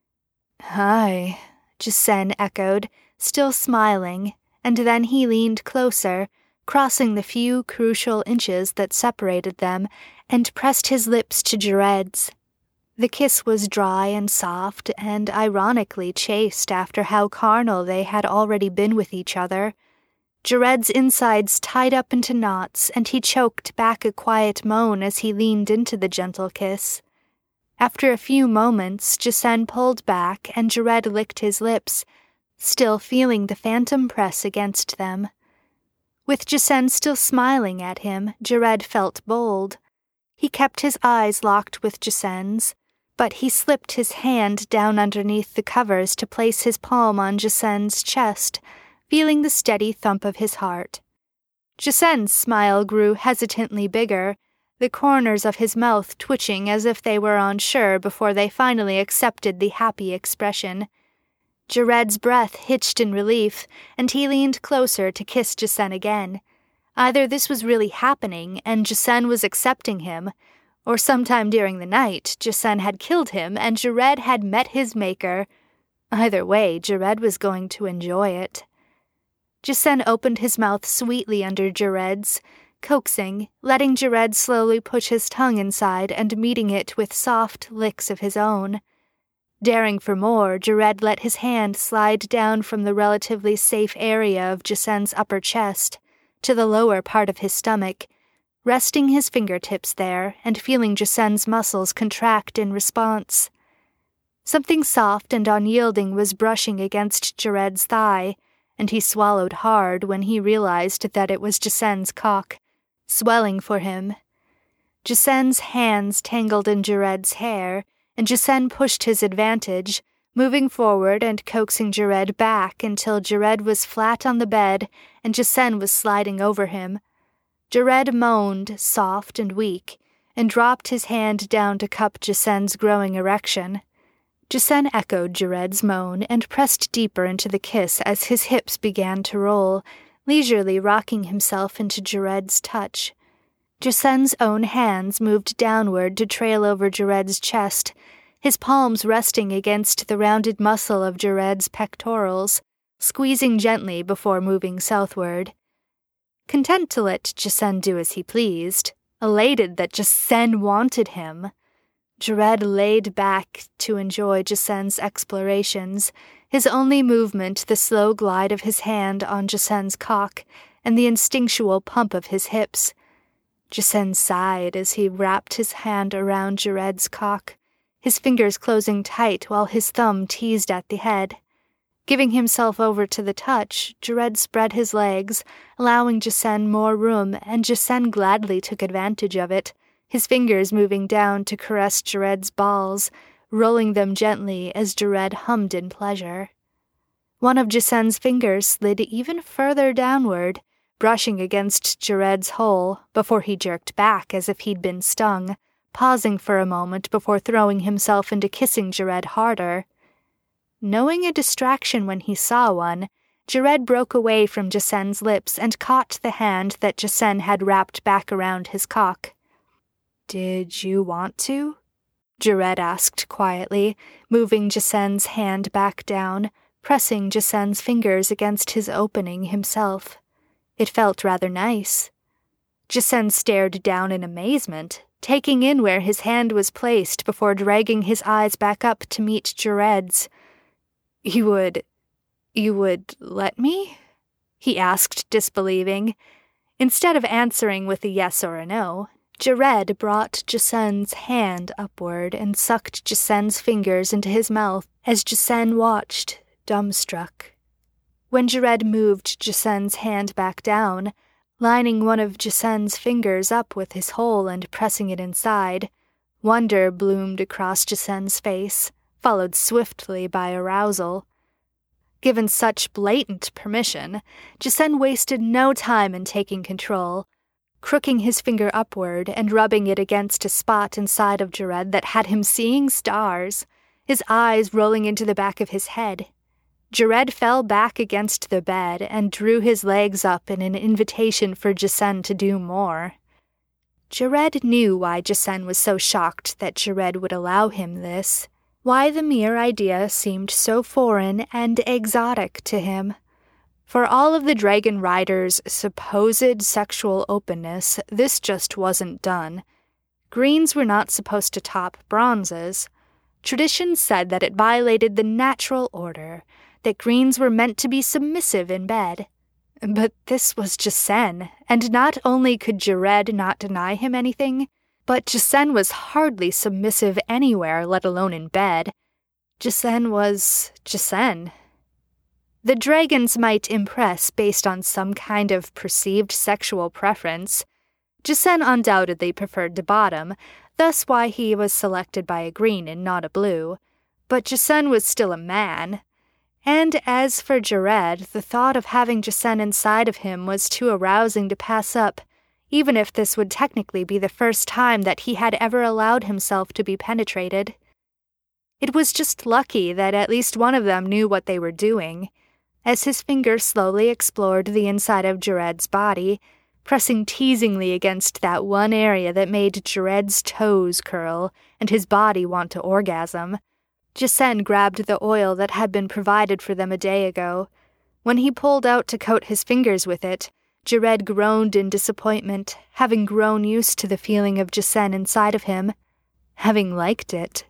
"Hi," Jacen echoed, still smiling, and then he leaned closer, crossing the few crucial inches that separated them, and pressed his lips to Jared's. The kiss was dry and soft, and ironically chaste after how carnal they had already been with each other. Jared's insides tied up into knots, and he choked back a quiet moan as he leaned into the gentle kiss. After a few moments, Jacen pulled back, and Jared licked his lips, still feeling the phantom press against them. With Jacen still smiling at him, Jared felt bold. He kept his eyes locked with Jacen's, but he slipped his hand down underneath the covers to place his palm on Jacen's chest, feeling the steady thump of his heart. Jacen's smile grew hesitantly bigger, the corners of his mouth twitching as if they were unsure before they finally accepted the happy expression. Jared's breath hitched in relief, and he leaned closer to kiss Jacen again. Either this was really happening, and Jacen was accepting him, or sometime during the night, Jacen had killed him, and Jared had met his maker. Either way, Jared was going to enjoy it. Jacen opened his mouth sweetly under Jared's, coaxing, letting Jared slowly push his tongue inside and meeting it with soft licks of his own. Daring for more, Jared let his hand slide down from the relatively safe area of Jacen's upper chest to the lower part of his stomach, resting his fingertips there and feeling Jacen's muscles contract in response. Something soft and unyielding was brushing against Jared's thigh, and he swallowed hard when he realized that it was Jacen's cock, swelling for him. Jacen's hands tangled in Jared's hair, and Jacen pushed his advantage, moving forward and coaxing Jared back until Jared was flat on the bed and Jacen was sliding over him. Jared moaned, soft and weak, and dropped his hand down to cup Jacen's growing erection. Jacen echoed Jared's moan and pressed deeper into the kiss as his hips began to roll, leisurely rocking himself into Jared's touch. Jacen's own hands moved downward to trail over Jared's chest, his palms resting against the rounded muscle of Jared's pectorals, squeezing gently before moving southward. Content to let Jacen do as he pleased, elated that Jacen wanted him, Jared laid back to enjoy Jacen's explorations, his only movement the slow glide of his hand on Jacen's cock and the instinctual pump of his hips. Jacen sighed as he wrapped his hand around Jared's cock, his fingers closing tight while his thumb teased at the head. Giving himself over to the touch, Jared spread his legs, allowing Jacen more room, and Jacen gladly took advantage of it, his fingers moving down to caress Jared's balls, rolling them gently as Jared hummed in pleasure. One of Jacen's fingers slid even further downward, brushing against Jared's hole before he jerked back as if he'd been stung, pausing for a moment before throwing himself into kissing Jared harder. Knowing a distraction when he saw one, Jared broke away from Jacen's lips and caught the hand that Jacen had wrapped back around his cock. "Did you want to?" Jared asked quietly, moving Jacen's hand back down, pressing Jacen's fingers against his opening himself. It felt rather nice. Jacen stared down in amazement, taking in where his hand was placed before dragging his eyes back up to meet Jared's. You would... you would let me? He asked, disbelieving. Instead of answering with a yes or a no, Jared brought Jacen's hand upward and sucked Jacen's fingers into his mouth as Jacen watched, dumbstruck. When Jared moved Jacen's hand back down, lining one of Jacen's fingers up with his hole and pressing it inside, wonder bloomed across Jacen's face, followed swiftly by arousal. Given such blatant permission, Jacen wasted no time in taking control, crooking his finger upward and rubbing it against a spot inside of Jared that had him seeing stars, his eyes rolling into the back of his head. Jared fell back against the bed and drew his legs up in an invitation for Jacen to do more. Jared knew why Jacen was so shocked that Jared would allow him this, why the mere idea seemed so foreign and exotic to him. For all of the Dragon Rider's supposed sexual openness, this just wasn't done. Greens were not supposed to top bronzes. Tradition said that it violated the natural order, that greens were meant to be submissive in bed. But this was Jacen, and not only could Jared not deny him anything, but Jacen was hardly submissive anywhere, let alone in bed. Jacen was Jacen. The dragons might impress based on some kind of perceived sexual preference. Jacen undoubtedly preferred the bottom, thus why he was selected by a green and not a blue. But Jacen was still a man. And as for Jared, the thought of having Jacen inside of him was too arousing to pass up, even if this would technically be the first time that he had ever allowed himself to be penetrated. It was just lucky that at least one of them knew what they were doing. As his finger slowly explored the inside of Jared's body, pressing teasingly against that one area that made Jared's toes curl and his body want to orgasm, Jacen grabbed the oil that had been provided for them a day ago. When he pulled out to coat his fingers with it, Jared groaned in disappointment, having grown used to the feeling of Jacen inside of him, having liked it.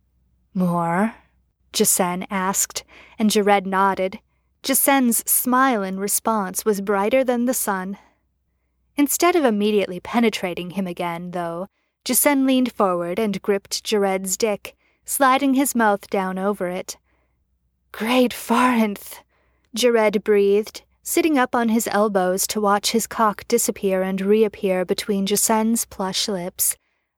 "More?" Jacen asked, and Jared nodded. Jacen's smile in response was brighter than the sun. Instead of immediately penetrating him again, though, Jacen leaned forward and gripped Jared's dick, sliding his mouth down over it. "Great Farinth," Jared breathed, sitting up on his elbows to watch his cock disappear and reappear between Jacen's plush lips,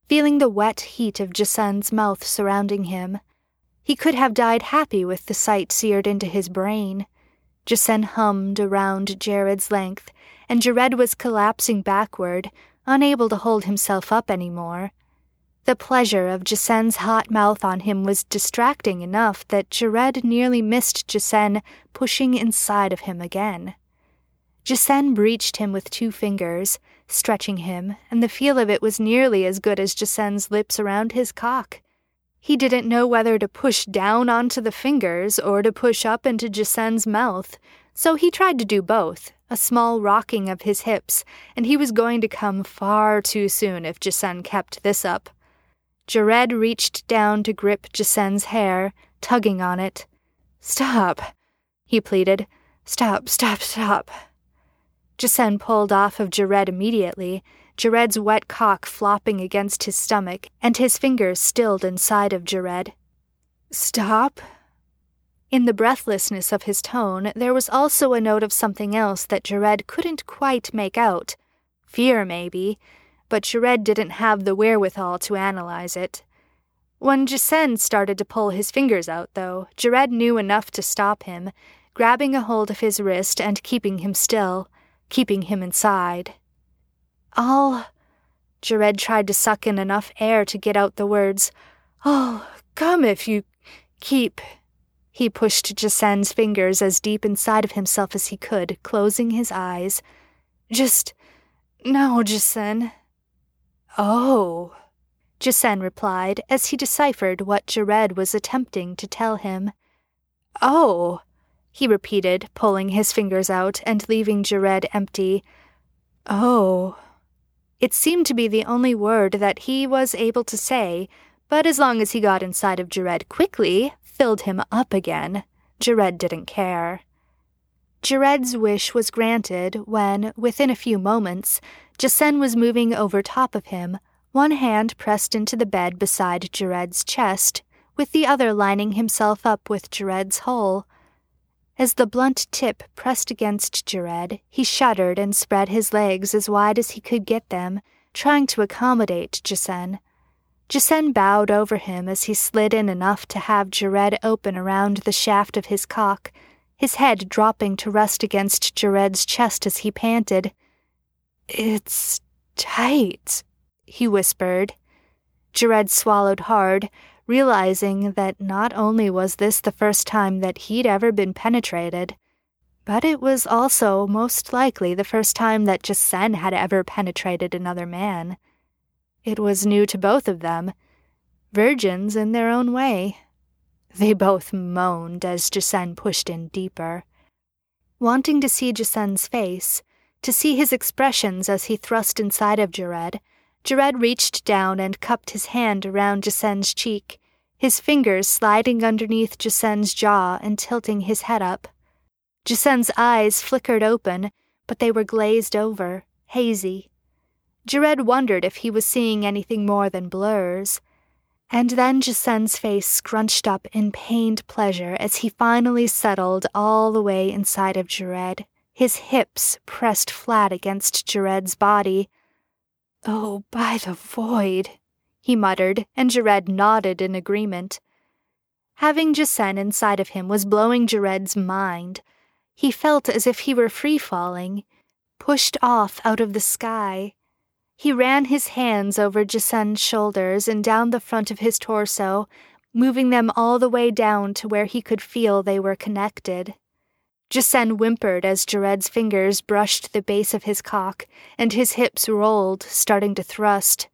feeling the wet heat of Jacen's mouth surrounding him. He could have died happy with the sight seared into his brain. Jacen hummed around Jared's length, and Jared was collapsing backward, unable to hold himself up anymore. The pleasure of Jacen's hot mouth on him was distracting enough that Jared nearly missed Jacen pushing inside of him again. Jacen breached him with two fingers, stretching him, and the feel of it was nearly as good as Jacen's lips around his cock. He didn't know whether to push down onto the fingers or to push up into Jacen's mouth, so he tried to do both, a small rocking of his hips, and he was going to come far too soon if Jacen kept this up. Jared reached down to grip Jacen's hair, tugging on it. "Stop," he pleaded. "Stop, stop, stop." Jacen pulled off of Jared immediately, Jared's wet cock flopping against his stomach and his fingers stilled inside of Jared. "Stop?" In the breathlessness of his tone, there was also a note of something else that Jared couldn't quite make out. Fear, maybe, but Jared didn't have the wherewithal to analyze it. When Jacen started to pull his fingers out, though, Jared knew enough to stop him, grabbing a hold of his wrist and keeping him still, keeping him inside. "I'll..." Jared tried to suck in enough air to get out the words. "I'll come if you keep..." He pushed Jacen's fingers as deep inside of himself as he could, closing his eyes. "Just... no, Jacen." "Oh," Jacen replied as he deciphered what Jared was attempting to tell him. "Oh," he repeated, pulling his fingers out and leaving Jared empty. "Oh." It seemed to be the only word that he was able to say, but as long as he got inside of Jared quickly, filled him up again, Jared didn't care. Jared's wish was granted when, within a few moments, Jacen was moving over top of him, one hand pressed into the bed beside Jared's chest, with the other lining himself up with Jared's hole. As the blunt tip pressed against Jared, he shuddered and spread his legs as wide as he could get them, trying to accommodate Jacen. Jacen bowed over him as he slid in enough to have Jared open around the shaft of his cock, his head dropping to rest against Jared's chest as he panted. "It's tight," he whispered. Jared swallowed hard, realizing that not only was this the first time that he'd ever been penetrated, but it was also most likely the first time that Jacen had ever penetrated another man. It was new to both of them, virgins in their own way. They both moaned as Jacen pushed in deeper. Wanting to see Jacen's face, to see his expressions as he thrust inside of Jared, Jared reached down and cupped his hand around Jacen's cheek, his fingers sliding underneath Jacen's jaw and tilting his head up. Jacen's eyes flickered open, but they were glazed over, hazy. Jared wondered if he was seeing anything more than blurs. And then Jacen's face scrunched up in pained pleasure as he finally settled all the way inside of Jared, his hips pressed flat against Jared's body. "Oh, by the void," he muttered, and Jared nodded in agreement. Having Jacen inside of him was blowing Jared's mind. He felt as if he were free-falling, pushed off out of the sky. He ran his hands over Jacen's shoulders and down the front of his torso, moving them all the way down to where he could feel they were connected. Jacen whimpered as Jared's fingers brushed the base of his cock, and his hips rolled, starting to thrust.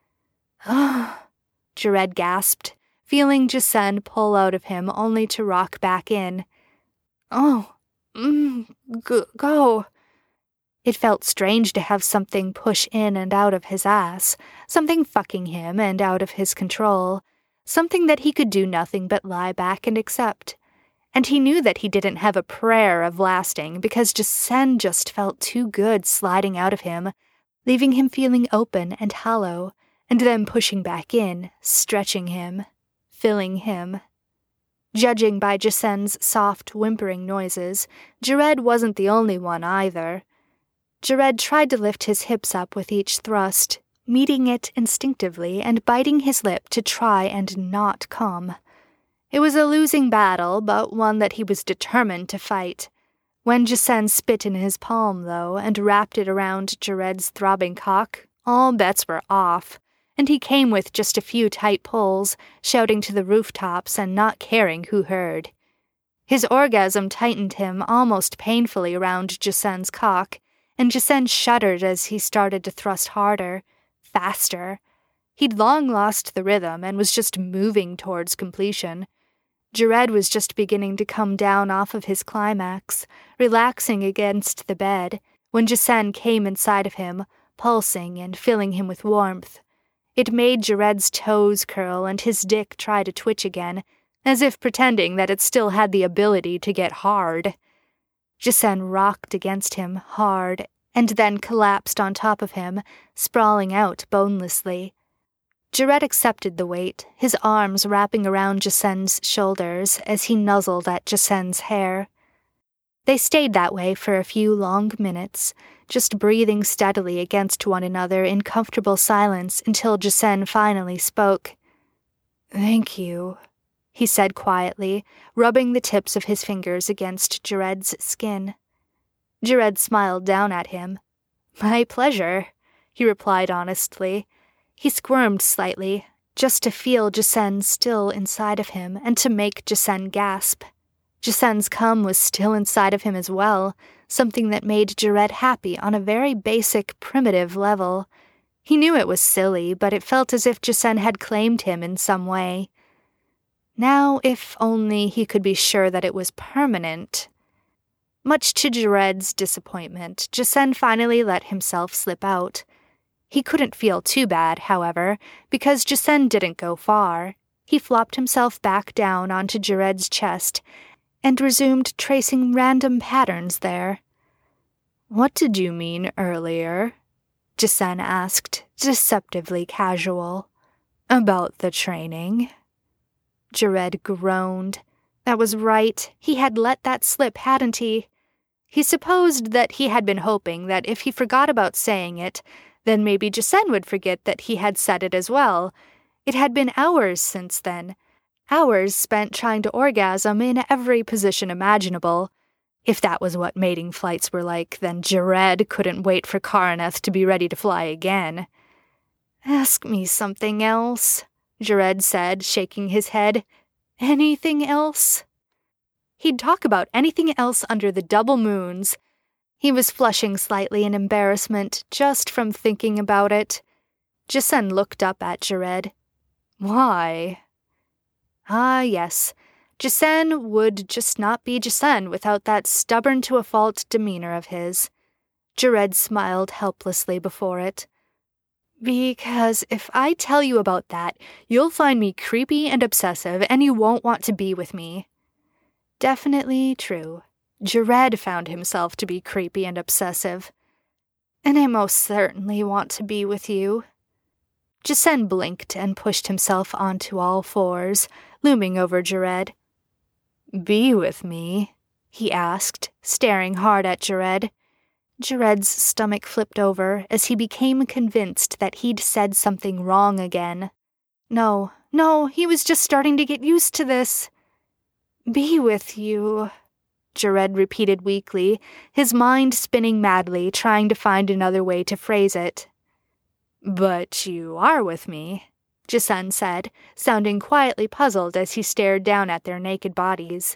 "Ah," Jared gasped, feeling Jacen pull out of him only to rock back in. "Oh, mm, g- go." It felt strange to have something push in and out of his ass, something fucking him and out of his control, something that he could do nothing but lie back and accept. And he knew that he didn't have a prayer of lasting because Jacen just felt too good sliding out of him, leaving him feeling open and hollow, and then pushing back in, stretching him, filling him. Judging by Jacen's soft, whimpering noises, Jared wasn't the only one either. Jared tried to lift his hips up with each thrust, meeting it instinctively and biting his lip to try and not come. It was a losing battle, but one that he was determined to fight. When Jacen spit in his palm, though, and wrapped it around Jared's throbbing cock, all bets were off, and he came with just a few tight pulls, shouting to the rooftops and not caring who heard. His orgasm tightened him almost painfully around Jacen's cock, and Jacen shuddered as he started to thrust harder, faster. He'd long lost the rhythm and was just moving towards completion. Jared was just beginning to come down off of his climax, relaxing against the bed, when Jacen came inside of him, pulsing and filling him with warmth. It made Jared's toes curl and his dick try to twitch again, as if pretending that it still had the ability to get hard. Jacen rocked against him hard, and then collapsed on top of him, sprawling out bonelessly. Jared accepted the weight, his arms wrapping around Jacen's shoulders as he nuzzled at Jacen's hair. They stayed that way for a few long minutes, just breathing steadily against one another in comfortable silence until Jacen finally spoke. "Thank you," he said quietly, rubbing the tips of his fingers against Jared's skin. Jared smiled down at him. "My pleasure," he replied honestly. He squirmed slightly, just to feel Jacen still inside of him and to make Jacen gasp. Jacen's cum was still inside of him as well, something that made Jared happy on a very basic, primitive level. He knew it was silly, but it felt as if Jacen had claimed him in some way. Now, if only he could be sure that it was permanent. Much to Jared's disappointment, Jacen finally let himself slip out. He couldn't feel too bad, however, because Jacen didn't go far. He flopped himself back down onto Jared's chest and resumed tracing random patterns there. "What did you mean earlier?" Jacen asked, deceptively casual. "About the training?" Jared groaned. That was right. He had let that slip, hadn't he? He supposed that he had been hoping that if he forgot about saying it, then maybe Jacen would forget that he had said it as well. It had been hours since then. Hours spent trying to orgasm in every position imaginable. If that was what mating flights were like, then Jared couldn't wait for Karaneth to be ready to fly again. "Ask me something else," Jared said, shaking his head. "Anything else?" He'd talk about anything else under the double moons. He was flushing slightly in embarrassment just from thinking about it. Jacen looked up at Jared. "Why?" Ah, yes. Jacen would just not be Jacen without that stubborn-to-a-fault demeanor of his. Jared smiled helplessly before it. "Because if I tell you about that, you'll find me creepy and obsessive, and you won't want to be with me." Definitely true. Jared found himself to be creepy and obsessive. "And I most certainly want to be with you." Jacen blinked and pushed himself onto all fours, looming over Jared. "Be with me?" he asked, staring hard at Jared. Jared's stomach flipped over as he became convinced that he'd said something wrong again. No, no, he was just starting to get used to this. "Be with you," Jared repeated weakly, his mind spinning madly, trying to find another way to phrase it. "But you are with me," Jacen said, sounding quietly puzzled as he stared down at their naked bodies.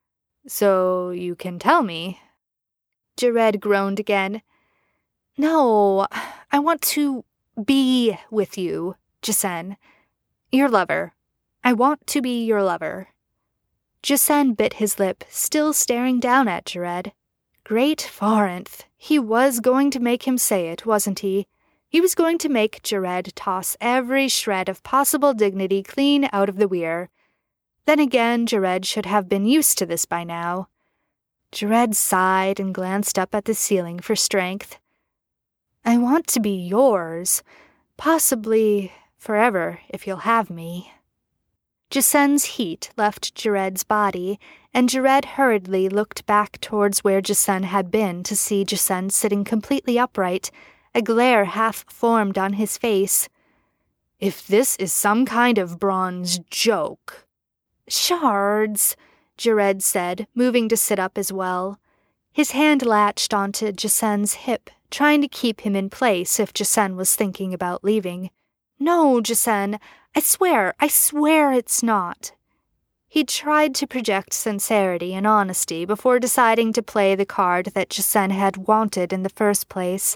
"So you can tell me." Jared groaned again. "No, I want to be with you, Jacen. Your lover. I want to be your lover." Jacen bit his lip, still staring down at Jared. Great Farenth. He was going to make him say it, wasn't he? He was going to make Jared toss every shred of possible dignity clean out of the weir. Then again, Jared should have been used to this by now. Jared sighed and glanced up at the ceiling for strength. "I want to be yours. Possibly forever, if you'll have me." Jacen's heat left Jared's body, and Jared hurriedly looked back towards where Jacen had been to see Jacen sitting completely upright, A glare half formed on his face. "If this is some kind of bronze joke—" "Shards," Jared said, moving to sit up as well. His hand latched onto Jacen's hip, trying to keep him in place if Jacen was thinking about leaving. "No, Jacen, I swear, I swear it's not." He tried to project sincerity and honesty before deciding to play the card that Jacen had wanted in the first place.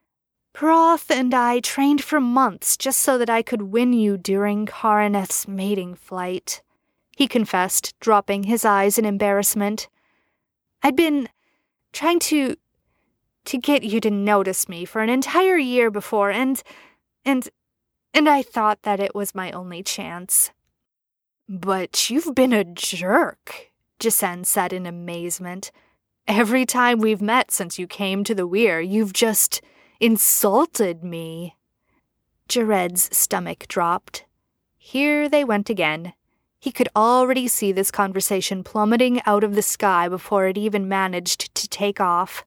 "Parath and I trained for months just so that I could win you during Karaneth's mating flight," he confessed, dropping his eyes in embarrassment. "I'd been trying to... to get you to notice me for an entire year before, and... and... and I thought that it was my only chance." "But you've been a jerk," Jacen said in amazement. "Every time we've met since you came to the Weir, you've just insulted me." Jared's stomach dropped. Here they went again. He could already see this conversation plummeting out of the sky before it even managed to take off.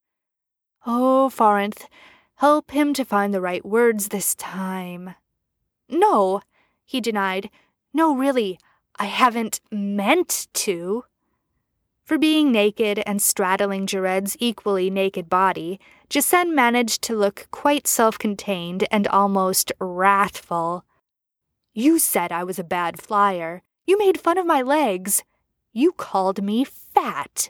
Oh, Farinth, help him to find the right words this time. "No," he denied. "No, really, I haven't meant to." For being naked and straddling Jared's equally naked body, Jacen managed to look quite self-contained and almost wrathful. "You said I was a bad flyer. You made fun of my legs. You called me fat."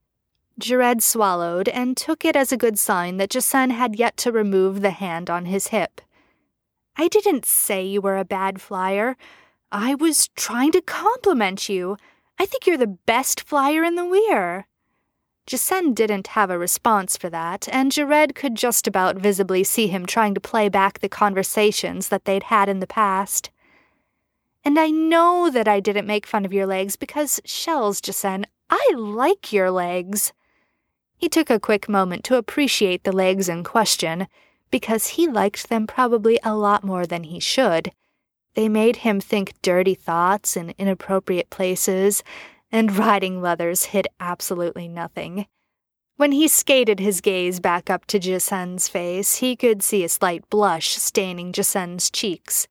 Jared swallowed and took it as a good sign that Jacen had yet to remove the hand on his hip. "I didn't say you were a bad flyer. I was trying to compliment you. I think you're the best flyer in the Weir." Jacen didn't have a response for that, and Jared could just about visibly see him trying to play back the conversations that they'd had in the past. "And I know that I didn't make fun of your legs because, shells, Jacen, I like your legs." He took a quick moment to appreciate the legs in question, because he liked them probably a lot more than he should. They made him think dirty thoughts in inappropriate places, and riding leathers hid absolutely nothing. When he skated his gaze back up to Jacen's face, he could see a slight blush staining Jacen's cheeks.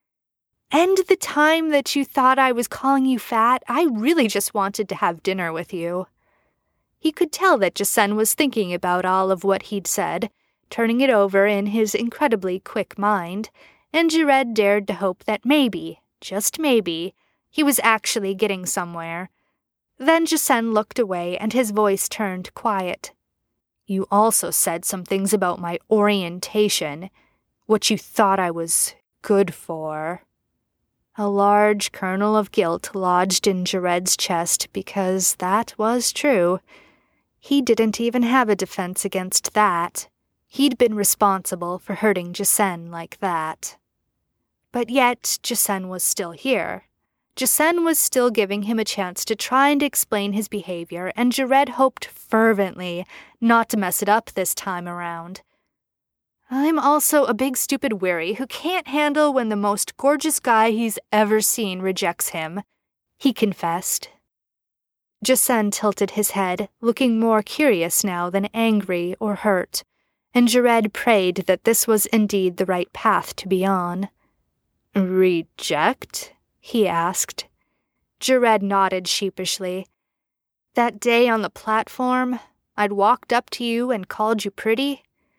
"And the time that you thought I was calling you fat, I really just wanted to have dinner with you." He could tell that Jacen was thinking about all of what he'd said, turning it over in his incredibly quick mind, and Jared dared to hope that maybe, just maybe, he was actually getting somewhere. Then Jacen looked away and his voice turned quiet. "You also said some things about my orientation, what you thought I was good for." A large kernel of guilt lodged in Jared's chest because that was true. He didn't even have a defense against that. He'd been responsible for hurting Jacen like that. But yet, Jacen was still here. Jacen was still giving him a chance to try and explain his behavior, and Jared hoped fervently not to mess it up this time around. "I'm also a big stupid weary who can't handle when the most gorgeous guy he's ever seen rejects him," he confessed. Jacen tilted his head, looking more curious now than angry or hurt, and Jared prayed that this was indeed the right path to be on. "Reject?" he asked. Jared nodded sheepishly. "That day on the platform, I'd walked up to you and called you pretty.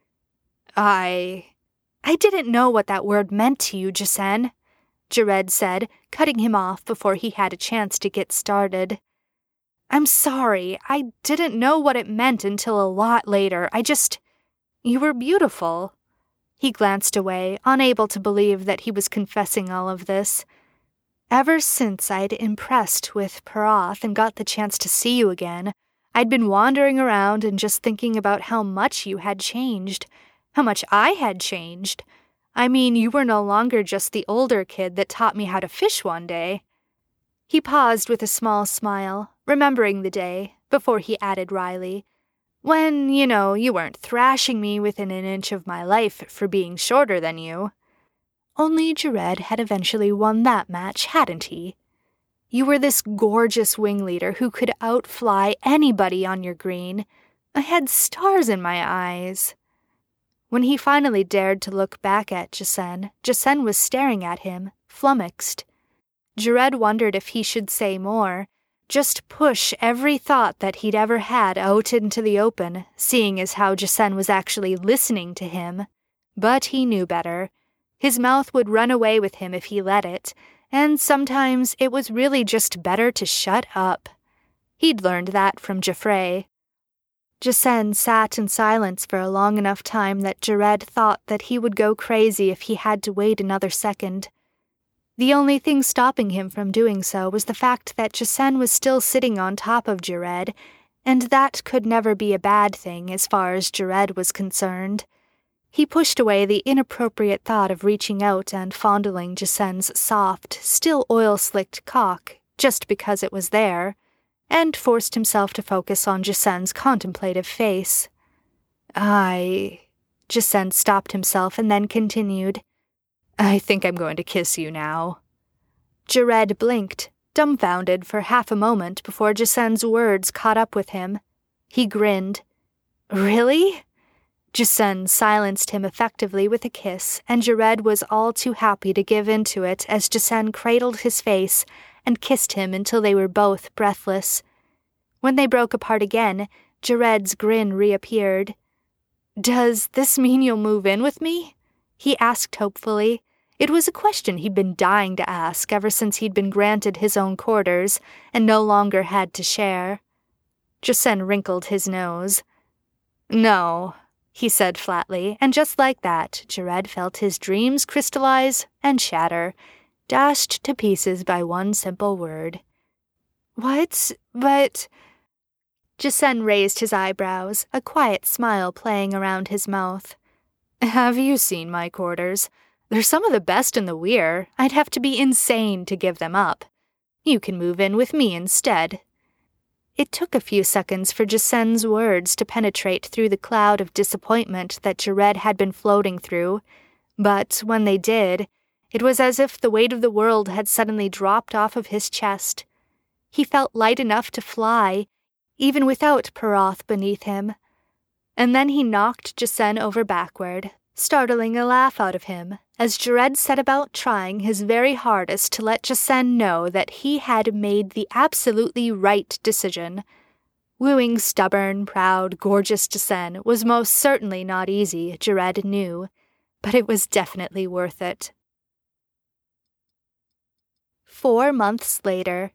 I... I didn't know what that word meant to you, Jacen," Jared said, cutting him off before he had a chance to get started. "I'm sorry. I didn't know what it meant until a lot later. I just... You were beautiful." He glanced away, unable to believe that he was confessing all of this. "Ever since I'd impressed with Parath and got the chance to see you again, I'd been wandering around and just thinking about how much you had changed, how much I had changed. I mean, you were no longer just the older kid that taught me how to fish one day." He paused with a small smile, remembering the day, before he added wryly, "When, you know, you weren't thrashing me within an inch of my life for being shorter than you." Only Jared had eventually won that match, hadn't he? "You were this gorgeous wing leader who could outfly anybody on your green. I had stars in my eyes." When he finally dared to look back at Jacen, Jacen was staring at him, flummoxed. Jared wondered if he should say more, just push every thought that he'd ever had out into the open, seeing as how Jacen was actually listening to him. But he knew better. His mouth would run away with him if he let it, and sometimes it was really just better to shut up. He'd learned that from Jaffrey. Jacen sat in silence for a long enough time that Jared thought that he would go crazy if he had to wait another second. The only thing stopping him from doing so was the fact that Jacen was still sitting on top of Jared, and that could never be a bad thing as far as Jared was concerned. He pushed away the inappropriate thought of reaching out and fondling Jacen's soft, still oil-slicked cock, just because it was there, and forced himself to focus on Jacen's contemplative face. I... Jacen stopped himself and then continued. I think I'm going to kiss you now. Jared blinked, dumbfounded for half a moment before Jacen's words caught up with him. He grinned. Really? Jacen silenced him effectively with a kiss, and Jared was all too happy to give in to it as Jacen cradled his face and kissed him until they were both breathless. When they broke apart again, Jared's grin reappeared. Does this mean you'll move in with me? He asked hopefully. It was a question he'd been dying to ask ever since he'd been granted his own quarters and no longer had to share. Jacen wrinkled his nose. No, he said flatly, and just like that, Jared felt his dreams crystallize and shatter, dashed to pieces by one simple word. What? But... Jacen raised his eyebrows, a quiet smile playing around his mouth. Have you seen my quarters? They're some of the best in the Weir. I'd have to be insane to give them up. You can move in with me instead. It took a few seconds for Jacen's words to penetrate through the cloud of disappointment that Jared had been floating through, but when they did, it was as if the weight of the world had suddenly dropped off of his chest. He felt light enough to fly, even without Parath beneath him. And then he knocked Jacen over backward, startling a laugh out of him, as Jared set about trying his very hardest to let Jacen know that he had made the absolutely right decision. Wooing stubborn, proud, gorgeous Jacen was most certainly not easy, Jared knew, but it was definitely worth it. Four months later,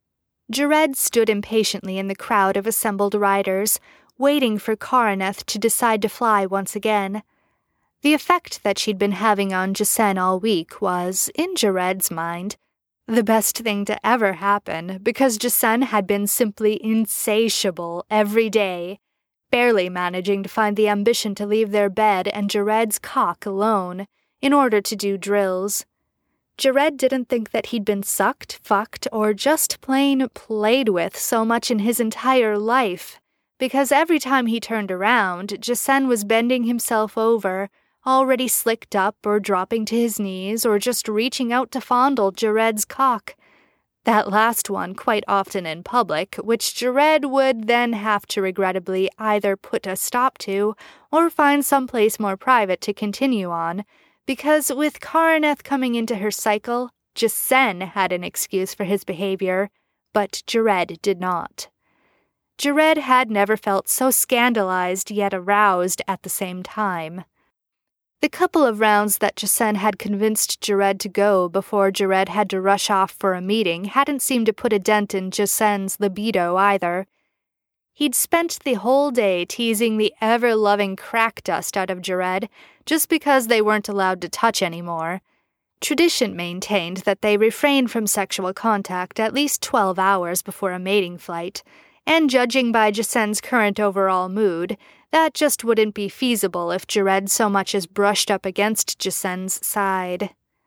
Jared stood impatiently in the crowd of assembled riders, waiting for Karaneth to decide to fly once again. The effect that she'd been having on Jacen all week was, in Jared's mind, the best thing to ever happen, because Jacen had been simply insatiable every day, barely managing to find the ambition to leave their bed and Jared's cock alone, in order to do drills. Jared didn't think that he'd been sucked, fucked, or just plain played with so much in his entire life, because every time he turned around, Jacen was bending himself over, already slicked up or dropping to his knees or just reaching out to fondle Jared's cock. That last one quite often in public, which Jared would then have to regrettably either put a stop to or find someplace more private to continue on, because with Karaneth coming into her cycle, Jacen had an excuse for his behavior, but Jared did not. Jared had never felt so scandalized yet aroused at the same time. The couple of rounds that Jacen had convinced Jared to go before Jared had to rush off for a meeting hadn't seemed to put a dent in Jacen's libido either. He'd spent the whole day teasing the ever-loving crack dust out of Jared just because they weren't allowed to touch anymore. Tradition maintained that they refrained from sexual contact at least twelve hours before a mating flight, and judging by Jacen's current overall mood, that just wouldn't be feasible if Jared so much as brushed up against Jacen's side.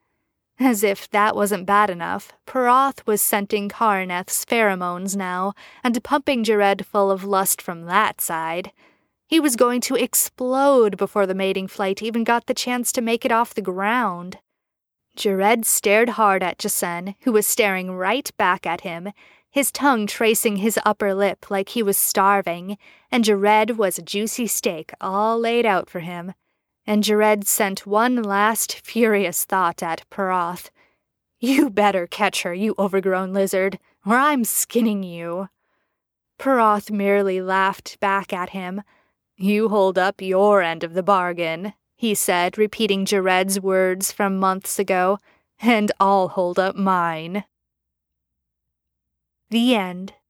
As if that wasn't bad enough, Parath was scenting Karaneth's pheromones now, and pumping Jared full of lust from that side. He was going to explode before the mating flight even got the chance to make it off the ground. Jared stared hard at Jacen, who was staring right back at him, his tongue tracing his upper lip like he was starving, and Jared was a juicy steak all laid out for him. and Jared sent one last furious thought at Parath. You better catch her, you overgrown lizard, or I'm skinning you. Parath merely laughed back at him. You hold up your end of the bargain, he said, repeating Jared's words from months ago, and I'll hold up mine. The end.